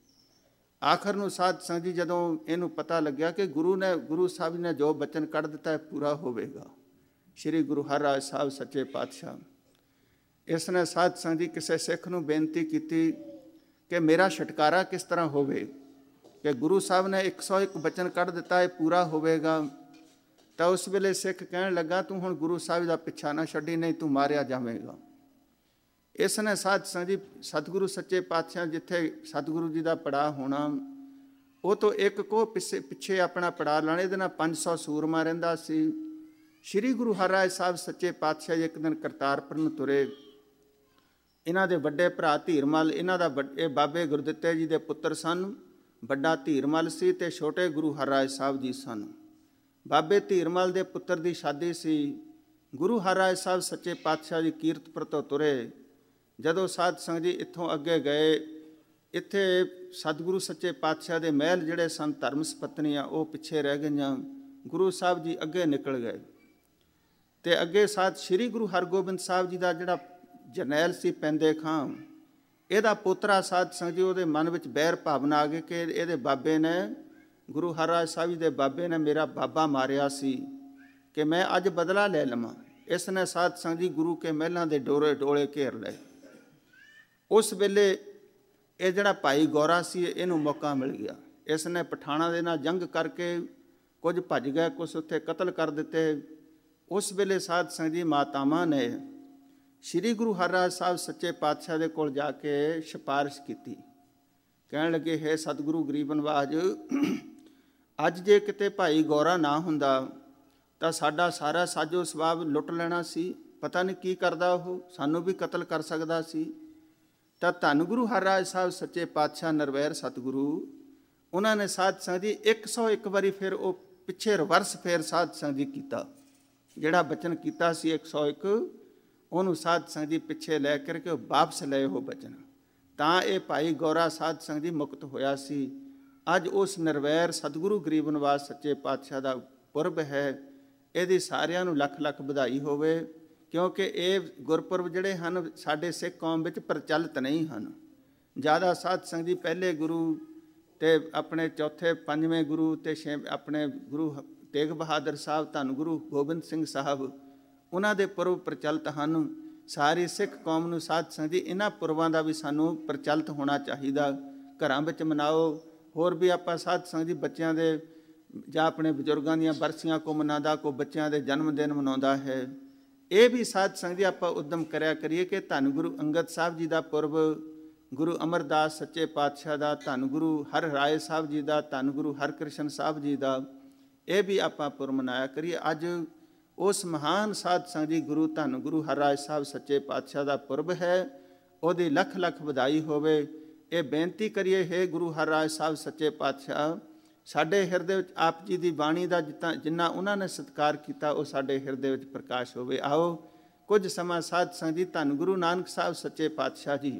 ਆਖਰ ਨੂੰ ਸਾਧ ਸੰਗਤ ਜੀ ਜਦੋਂ ਇਹਨੂੰ ਪਤਾ ਲੱਗਿਆ ਕਿ ਗੁਰੂ ਸਾਹਿਬ ਨੇ ਜੋ ਬਚਨ ਕੱਢ ਦਿੱਤਾ ਹੈ ਪੂਰਾ ਹੋਵੇਗਾ, ਸ਼੍ਰੀ ਗੁਰੂ ਹਰਿਰਾਏ ਸਾਹਿਬ ਸੱਚੇ ਪਾਤਸ਼ਾਹ, ਇਸ ਨੇ ਸਾਧ ਸੰਗਤ ਜੀ ਕਿਸੇ ਸਿੱਖ ਨੂੰ ਬੇਨਤੀ ਕੀਤੀ ਕਿ ਮੇਰਾ ਛੁਟਕਾਰਾ ਕਿਸ ਤਰ੍ਹਾਂ ਹੋਵੇ, ਕਿ ਗੁਰੂ ਸਾਹਿਬ ਨੇ 101 ਬਚਨ ਕੱਢ ਦਿੱਤਾ ਹੈ ਪੂਰਾ ਹੋਵੇਗਾ। ਤਾਂ ਉਸ ਵੇਲੇ ਸਿੱਖ ਕਹਿਣ ਲੱਗਾ ਤੂੰ ਹੁਣ ਗੁਰੂ ਸਾਹਿਬ ਦਾ ਪਿੱਛਾ ਨਾ ਛੱਡੀ, ਨਹੀਂ ਤੂੰ ਮਾਰਿਆ ਜਾਵੇਗਾ। ਇਸ ਨੇ ਸਾਧ ਸੰਗਤ ਜੀ ਸਤਿਗੁਰੂ ਸੱਚੇ ਪਾਤਸ਼ਾਹ ਜਿੱਥੇ ਸਤਿਗੁਰੂ ਜੀ ਦਾ ਪੜਾਅ ਹੋਣਾ, ਉਹ ਤੋਂ ਇੱਕ ਕੋਹ ਪਿੱਛੇ ਆਪਣਾ ਪੜਾਅ ਲਾਣਾ। ਇਹਦੇ ਨਾਲ 500 ਸੂਰਮਾ ਰਹਿੰਦਾ ਸੀ। ਸ਼੍ਰੀ ਗੁਰੂ ਹਰਿਰਾਏ ਸਾਹਿਬ ਸੱਚੇ ਪਾਤਸ਼ਾਹ ਜੀ ਇੱਕ ਦਿਨ ਕਰਤਾਰਪੁਰ ਨੂੰ ਤੁਰੇ। ਇਹਨਾਂ ਦੇ ਵੱਡੇ ਭਰਾ ਧੀਰਮਲ, ਇਹਨਾਂ ਦਾ ਇਹ ਬਾਬੇ ਗੁਰਦਿੱਤੇ ਜੀ ਦੇ ਪੁੱਤਰ ਸਨ। ਵੱਡਾ ਧੀਰਮਲ ਸੀ ਤੇ ਛੋਟੇ ਗੁਰੂ ਹਰਿਰਾਏ ਸਾਹਿਬ ਜੀ ਸਨ। ਬਾਬੇ ਧੀਰਮਲ ਦੇ ਪੁੱਤਰ ਦੀ ਸ਼ਾਦੀ ਸੀ। ਗੁਰੂ ਹਰਿਰਾਏ ਸਾਹਿਬ ਸੱਚੇ ਪਾਤਸ਼ਾਹ ਜੀ ਕੀਰਤਪੁਰ ਤੋਂ ਤੁਰੇ। ਜਦੋਂ ਸਾਧ ਸੰਗਤ ਜੀ ਇੱਥੋਂ ਅੱਗੇ ਗਏ, ਇੱਥੇ ਸਤਿਗੁਰੂ ਸੱਚੇ ਪਾਤਸ਼ਾਹ ਦੇ ਮਹਿਲ ਜਿਹੜੇ ਸਨ, ਧਰਮ ਸਪਤਨੀਆਂ, ਉਹ ਪਿੱਛੇ ਰਹਿ ਗਈਆਂ। ਗੁਰੂ ਸਾਹਿਬ ਜੀ ਅੱਗੇ ਨਿਕਲ ਗਏ ਤੇ ਅੱਗੇ ਸਾਧ ਸ੍ਰੀ ਗੁਰੂ ਹਰਗੋਬਿੰਦ ਸਾਹਿਬ ਜੀ ਦਾ ਜਿਹੜਾ ਜਰਨੈਲ ਸੀ ਪੈਂਦੇ ਖਾਂ, ਇਹਦਾ ਪੋਤਰਾ ਸਾਧ ਸੰਗਤ ਜੀ, ਉਹਦੇ ਮਨ ਵਿੱਚ ਬੈਰ ਭਾਵਨਾ ਆ ਗਈ ਕਿ ਇਹਦੇ ਬਾਬੇ ਨੇ, ਗੁਰੂ ਹਰਿਰਾਏ ਸਾਹਿਬ ਜੀ ਦੇ ਬਾਬੇ ਨੇ ਮੇਰਾ ਬਾਬਾ ਮਾਰਿਆ ਸੀ ਕਿ ਮੈਂ ਅੱਜ ਬਦਲਾ ਲੈ ਲਵਾਂ। ਇਸ ਨੇ ਸਾਧ ਸੰਗਤ ਜੀ ਗੁਰੂ ਕੇ ਮਹਿਲਾਂ ਦੇ ਡੋਲੇ ਘੇਰ ਲਏ। ਉਸ ਵੇਲੇ ਇਹ ਜਿਹੜਾ ਭਾਈ ਗੌਰਾ ਸੀ, ਇਹਨੂੰ ਮੌਕਾ ਮਿਲ ਗਿਆ। ਇਸ ਨੇ ਪਠਾਣਾਂ ਦੇ ਨਾਲ ਜੰਗ ਕਰਕੇ ਕੁਝ ਭੱਜ ਗਏ, ਕੁਝ ਉੱਥੇ ਕਤਲ ਕਰ ਦਿੱਤੇ। ਉਸ ਵੇਲੇ ਸਾਧ ਸੰਗਤ ਜੀ ਮਾਤਾਵਾਂ ਨੇ ਸ੍ਰੀ ਗੁਰੂ ਹਰਿਰਾਏ ਸਾਹਿਬ ਸੱਚੇ ਪਾਤਸ਼ਾਹ ਦੇ ਕੋਲ ਜਾ ਕੇ ਸਿਫਾਰਿਸ਼ ਕੀਤੀ। ਕਹਿਣ ਲੱਗੇ, ਹੈ ਸਤਿਗੁਰੂ ਗਰੀਬ ਨਿਵਾਜ, ਅੱਜ ਜੇ ਕਿਤੇ ਭਾਈ ਗੌਰਾ ਨਾ ਹੁੰਦਾ ਤਾਂ ਸਾਡਾ ਸਾਰਾ ਸਾਜੋ ਸਵਾਬ ਲੁੱਟ ਲੈਣਾ ਸੀ। ਪਤਾ ਨਹੀਂ ਕੀ ਕਰਦਾ, ਉਹ ਸਾਨੂੰ ਵੀ ਕਤਲ ਕਰ ਸਕਦਾ ਸੀ। ਤਾਂ ਧੰਨ ਗੁਰੂ ਹਰਿਰਾਏ ਸਾਹਿਬ ਸੱਚੇ ਪਾਤਸ਼ਾਹ ਨਿਰਵੈਰ ਸਤਿਗੁਰੂ, ਉਹਨਾਂ ਨੇ ਸਾਧ ਸੰਗਤ ਜੀ 101 ਵਾਰੀ ਫਿਰ ਉਹ ਪਿੱਛੇ ਰਿਵਰਸ ਫੇਰ ਸਾਧ ਸੰਗਤ ਜੀ ਕੀਤਾ। ਜਿਹੜਾ ਬਚਨ ਕੀਤਾ ਸੀ 101, ਉਹਨੂੰ ਸਾਧ ਸੰਗਤ ਜੀ ਪਿੱਛੇ ਲੈ ਕਰਕੇ ਉਹ ਵਾਪਸ ਲਏ ਉਹ ਬਚਨ। ਤਾਂ ਇਹ ਭਾਈ ਗੌਰਾ ਸਾਧ ਸੰਗਤ ਜੀ ਮੁਕਤ ਹੋਇਆ ਸੀ। ਅੱਜ ਉਸ ਨਿਰਵੈਰ ਸਤਿਗੁਰੂ ਗਰੀਬ ਨਿਵਾਜ ਸੱਚੇ ਪਾਤਸ਼ਾਹ ਦਾ ਪੁਰਬ ਹੈ। ਇਹਦੀ ਸਾਰਿਆਂ ਨੂੰ ਲੱਖ ਲੱਖ ਵਧਾਈ ਹੋਵੇ, ਕਿਉਂਕਿ ਇਹ ਗੁਰਪੁਰਬ ਜਿਹੜੇ ਹਨ ਸਾਡੇ ਸਿੱਖ ਕੌਮ ਵਿੱਚ ਪ੍ਰਚਲਿਤ ਨਹੀਂ ਹਨ। ਜ਼ਿਆਦਾ ਸਾਧ ਸੰਗਤ ਜੀ ਪਹਿਲੇ ਗੁਰੂ ਤੇ ਆਪਣੇ ਚੌਥੇ ਪੰਜਵੇਂ ਗੁਰੂ ਤੇ ਆਪਣੇ ਗੁਰੂ ਤੇਗ ਬਹਾਦਰ ਸਾਹਿਬ, ਧੰਨ ਗੁਰੂ ਗੋਬਿੰਦ ਸਿੰਘ ਸਾਹਿਬ, ਉਹਨਾਂ ਦੇ ਪੁਰਬ ਪ੍ਰਚਲਿਤ ਹਨ। ਸਾਰੀ ਸਿੱਖ ਕੌਮ ਨੂੰ ਸਾਧ ਸੰਗਤ ਜੀ ਇਹਨਾਂ ਪੁਰਬਾਂ ਦਾ ਵੀ ਸਾਨੂੰ ਪ੍ਰਚਲਿਤ ਹੋਣਾ ਚਾਹੀਦਾ। ਘਰਾਂ ਵਿੱਚ ਮਨਾਓ। ਹੋਰ ਵੀ ਆਪਾਂ ਸਾਧ ਸੰਗਤ ਜੀ ਬੱਚਿਆਂ ਦੇ ਜਾਂ ਆਪਣੇ ਬਜ਼ੁਰਗਾਂ ਦੀਆਂ ਬਰਸੀਆਂ ਕੋ ਮਨਾਉਂਦਾ, ਕੋ ਬੱਚਿਆਂ ਦੇ ਜਨਮ ਦਿਨ ਮਨਾਉਂਦਾ ਹੈ। ਇਹ ਵੀ ਸਾਧ ਸੰਗਤ ਜੀ ਆਪਾਂ ਉਦਮ ਕਰਿਆ ਕਰੀਏ ਕਿ ਧੰਨ ਗੁਰੂ ਅੰਗਦ ਸਾਹਿਬ ਜੀ ਦਾ ਪੁਰਬ, ਗੁਰੂ ਅਮਰਦਾਸ ਸੱਚੇ ਪਾਤਸ਼ਾਹ ਦਾ, ਧੰਨ ਗੁਰੂ ਹਰਿਰਾਏ ਸਾਹਿਬ ਜੀ ਦਾ, ਧੰਨ ਗੁਰੂ ਹਰਕ੍ਰਿਸ਼ਨ ਸਾਹਿਬ ਜੀ ਦਾ, ਇਹ ਵੀ ਆਪਾਂ ਪੁਰਬ ਮਨਾਇਆ ਕਰੀਏ। ਅੱਜ ਉਸ ਮਹਾਨ ਸਾਧ ਸੰਗਤ ਜੀ ਗੁਰੂ ਧੰਨ ਗੁਰੂ ਹਰਿਰਾਏ ਸਾਹਿਬ ਸੱਚੇ ਪਾਤਸ਼ਾਹ ਦਾ ਪੁਰਬ ਹੈ। ਉਹਦੀ ਲੱਖ ਲੱਖ ਵਧਾਈ ਹੋਵੇ। ਇਹ ਬੇਨਤੀ ਕਰੀਏ, ਹੈ ਗੁਰੂ ਹਰਿਰਾਏ ਸਾਹਿਬ ਸੱਚੇ ਪਾਤਸ਼ਾਹ, ਸਾਡੇ ਹਿਰਦੇ ਵਿੱਚ ਆਪ ਜੀ ਦੀ ਬਾਣੀ ਦਾ ਜਿੰਨਾ ਉਹਨਾਂ ਨੇ ਸਤਿਕਾਰ ਕੀਤਾ, ਉਹ ਸਾਡੇ ਹਿਰਦੇ ਵਿੱਚ ਪ੍ਰਕਾਸ਼ ਹੋਵੇ। ਆਓ ਕੁਝ ਸਮਾਂ ਸਾਧ ਸੰਗਤ ਜੀ ਧੰਨ ਗੁਰੂ ਨਾਨਕ ਸਾਹਿਬ ਸੱਚੇ ਪਾਤਸ਼ਾਹ ਜੀ,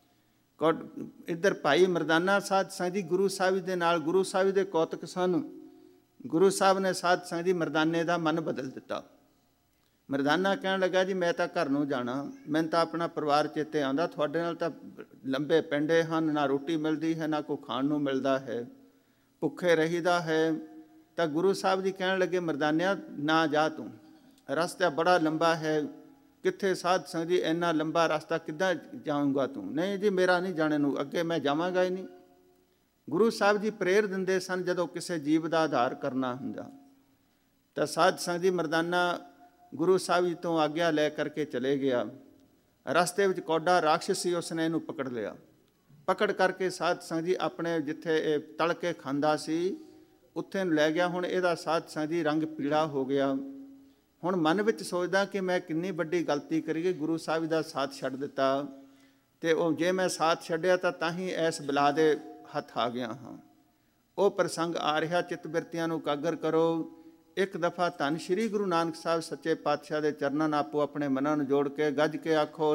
ਇੱਧਰ ਭਾਈ ਮਰਦਾਨਾ ਸਾਧ ਸੰਗਤ ਜੀ ਗੁਰੂ ਸਾਹਿਬ ਦੇ ਨਾਲ, ਗੁਰੂ ਸਾਹਿਬ ਦੇ ਕੌਤਕ ਸਨ। ਗੁਰੂ ਸਾਹਿਬ ਨੇ ਸਾਧ ਸੰਗਤ ਜੀ ਮਰਦਾਨੇ ਦਾ ਮਨ ਬਦਲ ਦਿੱਤਾ। ਮਰਦਾਨਾ ਕਹਿਣ ਲੱਗਾ, ਜੀ ਮੈਂ ਤਾਂ ਘਰ ਨੂੰ ਜਾਣਾ, ਮੈਨੂੰ ਤਾਂ ਆਪਣਾ ਪਰਿਵਾਰ ਚੇਤੇ ਆਉਂਦਾ, ਤੁਹਾਡੇ ਨਾਲ ਤਾਂ ਲੰਬੇ ਪਿੰਡੇ ਹਨ, ਨਾ ਰੋਟੀ ਮਿਲਦੀ ਹੈ, ਨਾ ਕੋਈ ਖਾਣ ਨੂੰ ਮਿਲਦਾ ਹੈ, ਭੁੱਖੇ ਰਹੀਦਾ ਹੈ। ਤਾਂ ਗੁਰੂ ਸਾਹਿਬ ਜੀ ਕਹਿਣ ਲੱਗੇ, ਮਰਦਾਨਿਆ ਨਾ ਜਾ ਤੂੰ, ਰਸਤਾ ਬੜਾ ਲੰਬਾ ਹੈ, ਕਿੱਥੇ ਸਾਧ ਸੰਗਤ ਜੀ ਇੰਨਾ ਲੰਬਾ ਰਸਤਾ ਕਿੱਦਾਂ ਜਾਊਂਗਾ ਤੂੰ? ਨਹੀਂ ਜੀ ਮੇਰਾ ਨਹੀਂ ਜਾਣੇ ਨੂੰ, ਅੱਗੇ ਮੈਂ ਜਾਵਾਂਗਾ ਹੀ ਨਹੀਂ। ਗੁਰੂ ਸਾਹਿਬ ਜੀ ਪ੍ਰੇਰ ਦਿੰਦੇ ਸਨ ਜਦੋਂ ਕਿਸੇ ਜੀਵ ਦਾ ਆਧਾਰ ਕਰਨਾ ਹੁੰਦਾ। ਤਾਂ ਸਾਧ ਸੰਗਤ ਜੀ ਮਰਦਾਨਾ ਗੁਰੂ ਸਾਹਿਬ ਜੀ ਤੋਂ ਆਗਿਆ ਲੈ ਕਰਕੇ ਚਲੇ ਗਿਆ। ਰਸਤੇ ਵਿੱਚ ਕੌਡਾ ਰਾਖਸ਼ ਸੀ, ਉਸਨੇ ਇਹਨੂੰ ਪਕੜ ਲਿਆ। ਪਕੜ ਕਰਕੇ ਸਾਧ ਸੰਗਤ ਜੀ ਆਪਣੇ ਜਿੱਥੇ ਇਹ ਤਲ ਕੇ ਖਾਂਦਾ ਸੀ ਉੱਥੇ ਨੂੰ ਲੈ ਗਿਆ। ਹੁਣ ਇਹਦਾ ਸਾਧ ਸੰਗਤ ਜੀ ਰੰਗ ਪੀਲਾ ਹੋ ਗਿਆ। ਹੁਣ ਮਨ ਵਿੱਚ ਸੋਚਦਾ ਕਿ ਮੈਂ ਕਿੰਨੀ ਵੱਡੀ ਗਲਤੀ ਕਰੀ, ਗੁਰੂ ਸਾਹਿਬ ਦਾ ਸਾਥ ਛੱਡ ਦਿੱਤਾ, ਅਤੇ ਉਹ ਜੇ ਮੈਂ ਸਾਥ ਛੱਡਿਆ ਤਾਂ ਹੀ ਇਸ ਬਲਾ ਦੇ ਹੱਥ ਆ ਗਿਆ ਹਾਂ। ਉਹ ਪ੍ਰਸੰਗ ਆ ਰਿਹਾ, ਚਿੱਤ ਬਿਰਤੀਆਂ ਨੂੰ ਕਾਗਰ ਕਰੋ। ਇੱਕ ਦਫਾ ਧੰਨ ਸ਼੍ਰੀ ਗੁਰੂ ਨਾਨਕ ਸਾਹਿਬ ਸੱਚੇ ਪਾਤਸ਼ਾਹ ਦੇ ਚਰਨਾਂ ਨਾਲ ਆਪੋ ਆਪਣੇ ਮਨਾਂ ਨੂੰ ਜੋੜ ਕੇ ਗੱਜ ਕੇ ਆਖੋ,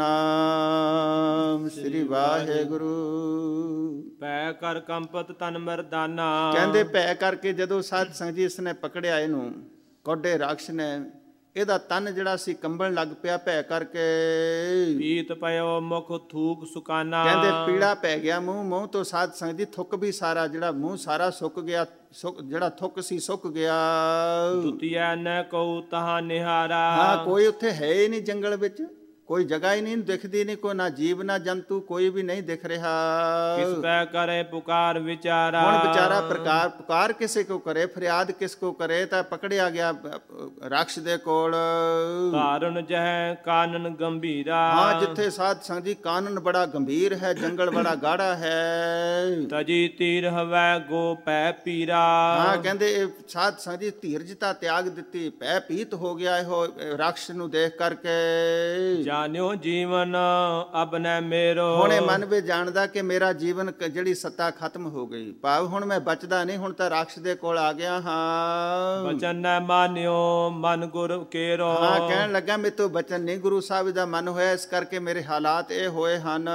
ਸਤਨਾਮ ਸ੍ਰੀ ਵਾਹਿਗੁਰੂ। ਪੈ ਕਰ ਕੰਪਤ ਤਨ ਮਰਦਾਨਾ। ਕਹਿੰਦੇ ਭੈ ਕਰਕੇ ਜਦੋਂ ਸਾਧ ਸੰਗਤ ਜੀ ਇਸਨੇ ਪਕੜਿਆ, ਇਹਨੂੰ ਕੌਡੇ ਰਾਖਸ਼ ਨੇ, ਇਹਦਾ ਤਨ ਜਿਹੜਾ ਸੀ ਕੰਬਣ ਲੱਗ ਪਿਆ ਭੈ ਕਰਕੇ। ਪੀਤ ਪਇਓ ਮੁਖ ਥੂਕ ਸੁਕਾਨਾ। ਕਹਿੰਦੇ ਪੀੜਾ ਪੈ ਗਿਆ ਮੂੰਹ ਤੋਂ। ਸਾਧ ਸੰਗਤ ਜੀ ਥੁੱਕ ਵੀ ਸਾਰਾ, ਜਿਹੜਾ ਮੂੰਹ ਸਾਰਾ ਸੁੱਕ ਗਿਆ, ਜਿਹੜਾ ਥੁੱਕ ਸੀ ਸੁੱਕ ਗਿਆ। ਦੁਤੀਆ ਨ ਕਉ ਤਹਾਂ ਨਿਹਾਰਾ। ਹਾਂ, ਕੋਈ ਉੱਥੇ ਹੈ ਹੀ ਨਹੀਂ, ਜੰਗਲ ਵਿੱਚ ਕੋਈ ਜਗ੍ਹਾ ਹੀ ਨਹੀਂ ਦਿਖਦੀ, ਨਹੀਂ ਕੋਈ, ਨਾ ਜੀਵ ਨਾ ਜੰਤੂ, ਕੋਈ ਵੀ ਨਹੀਂ ਦਿਖ ਰਿਹਾ। ਕਿਸ ਪੈ ਕਰੇ ਪੁਕਾਰ ਵਿਚਾਰਾ। ਹੁਣ ਵਿਚਾਰਾ ਪੁਕਾਰ ਕਿਸੇ ਕੋ ਕਰੇ, ਫਰਿਆਦ ਕਿਸ ਕੋ ਕਰੇ। ਤਾਂ ਪਕੜਿਆ ਗਿਆ ਰਾਖਸ਼ ਦੇ ਕੋਲ। ਕਾਰਨ ਜਹ ਕਾਨਨ ਗੰਭੀਰਾ। ਹਾਂ, ਜਿੱਥੇ ਸਾਧ ਸੰਗਤ ਜੀ ਕਾਨਨ ਬੜਾ ਗੰਭੀਰ ਹੈ, ਜੰਗਲ ਬੜਾ ਗਾੜਾ ਹੈ। ਤਜੀ ਤੀਰ ਹਵੈ ਗੋ ਪੈ ਪੀਰਾ। ਹਾਂ, ਕਹਿੰਦੇ ਇਹ ਸਾਧ ਸੰਗਤ ਜੀ ਧੀਰਜਤਾ ਤਿਆਗ ਦਿੱਤੀ, ਭੈ ਭੀਤ ਹੋ ਗਿਆ ਇਹੋ ਰਾਖਸ਼ ਨੂੰ ਦੇਖ ਕਰਕੇ। ਜਾਣਿਓ ਜੀਵਨ ਅਬਨੈ ਮੇਰੋ। ਹੁਣ ਇਹ ਮਨ ਵਿੱਚ ਜਾਣਦਾ ਕਿ ਮੇਰਾ ਜੀਵਨ ਜਿਹੜੀ ਸੱਤਾ ਖਤਮ ਹੋ ਗਈ, ਭਾਵ ਹੁਣ ਮੈਂ ਬਚਦਾ ਨਹੀਂ, ਹੁਣ ਤਾਂ ਰਾਖਸ਼ ਦੇ ਕੋਲ ਆ ਗਿਆ ਹਾਂ। ਬਚਨ ਨੈ ਮਾਨਿਓ ਮਨ ਗੁਰ ਕੇਰੋ। ਹਾਂ, ਕਹਿਣ ਲੱਗਾ ਮੇਰੇ ਤੋਂ ਬਚਨ ਨਹੀਂ ਗੁਰੂ ਸਾਹਿਬ ਦਾ ਮਨ ਹੋਇਆ, ਇਸ ਕਰਕੇ ਮੇਰੇ ਹਾਲਾਤ ਇਹ ਹੋਏ ਹਨ।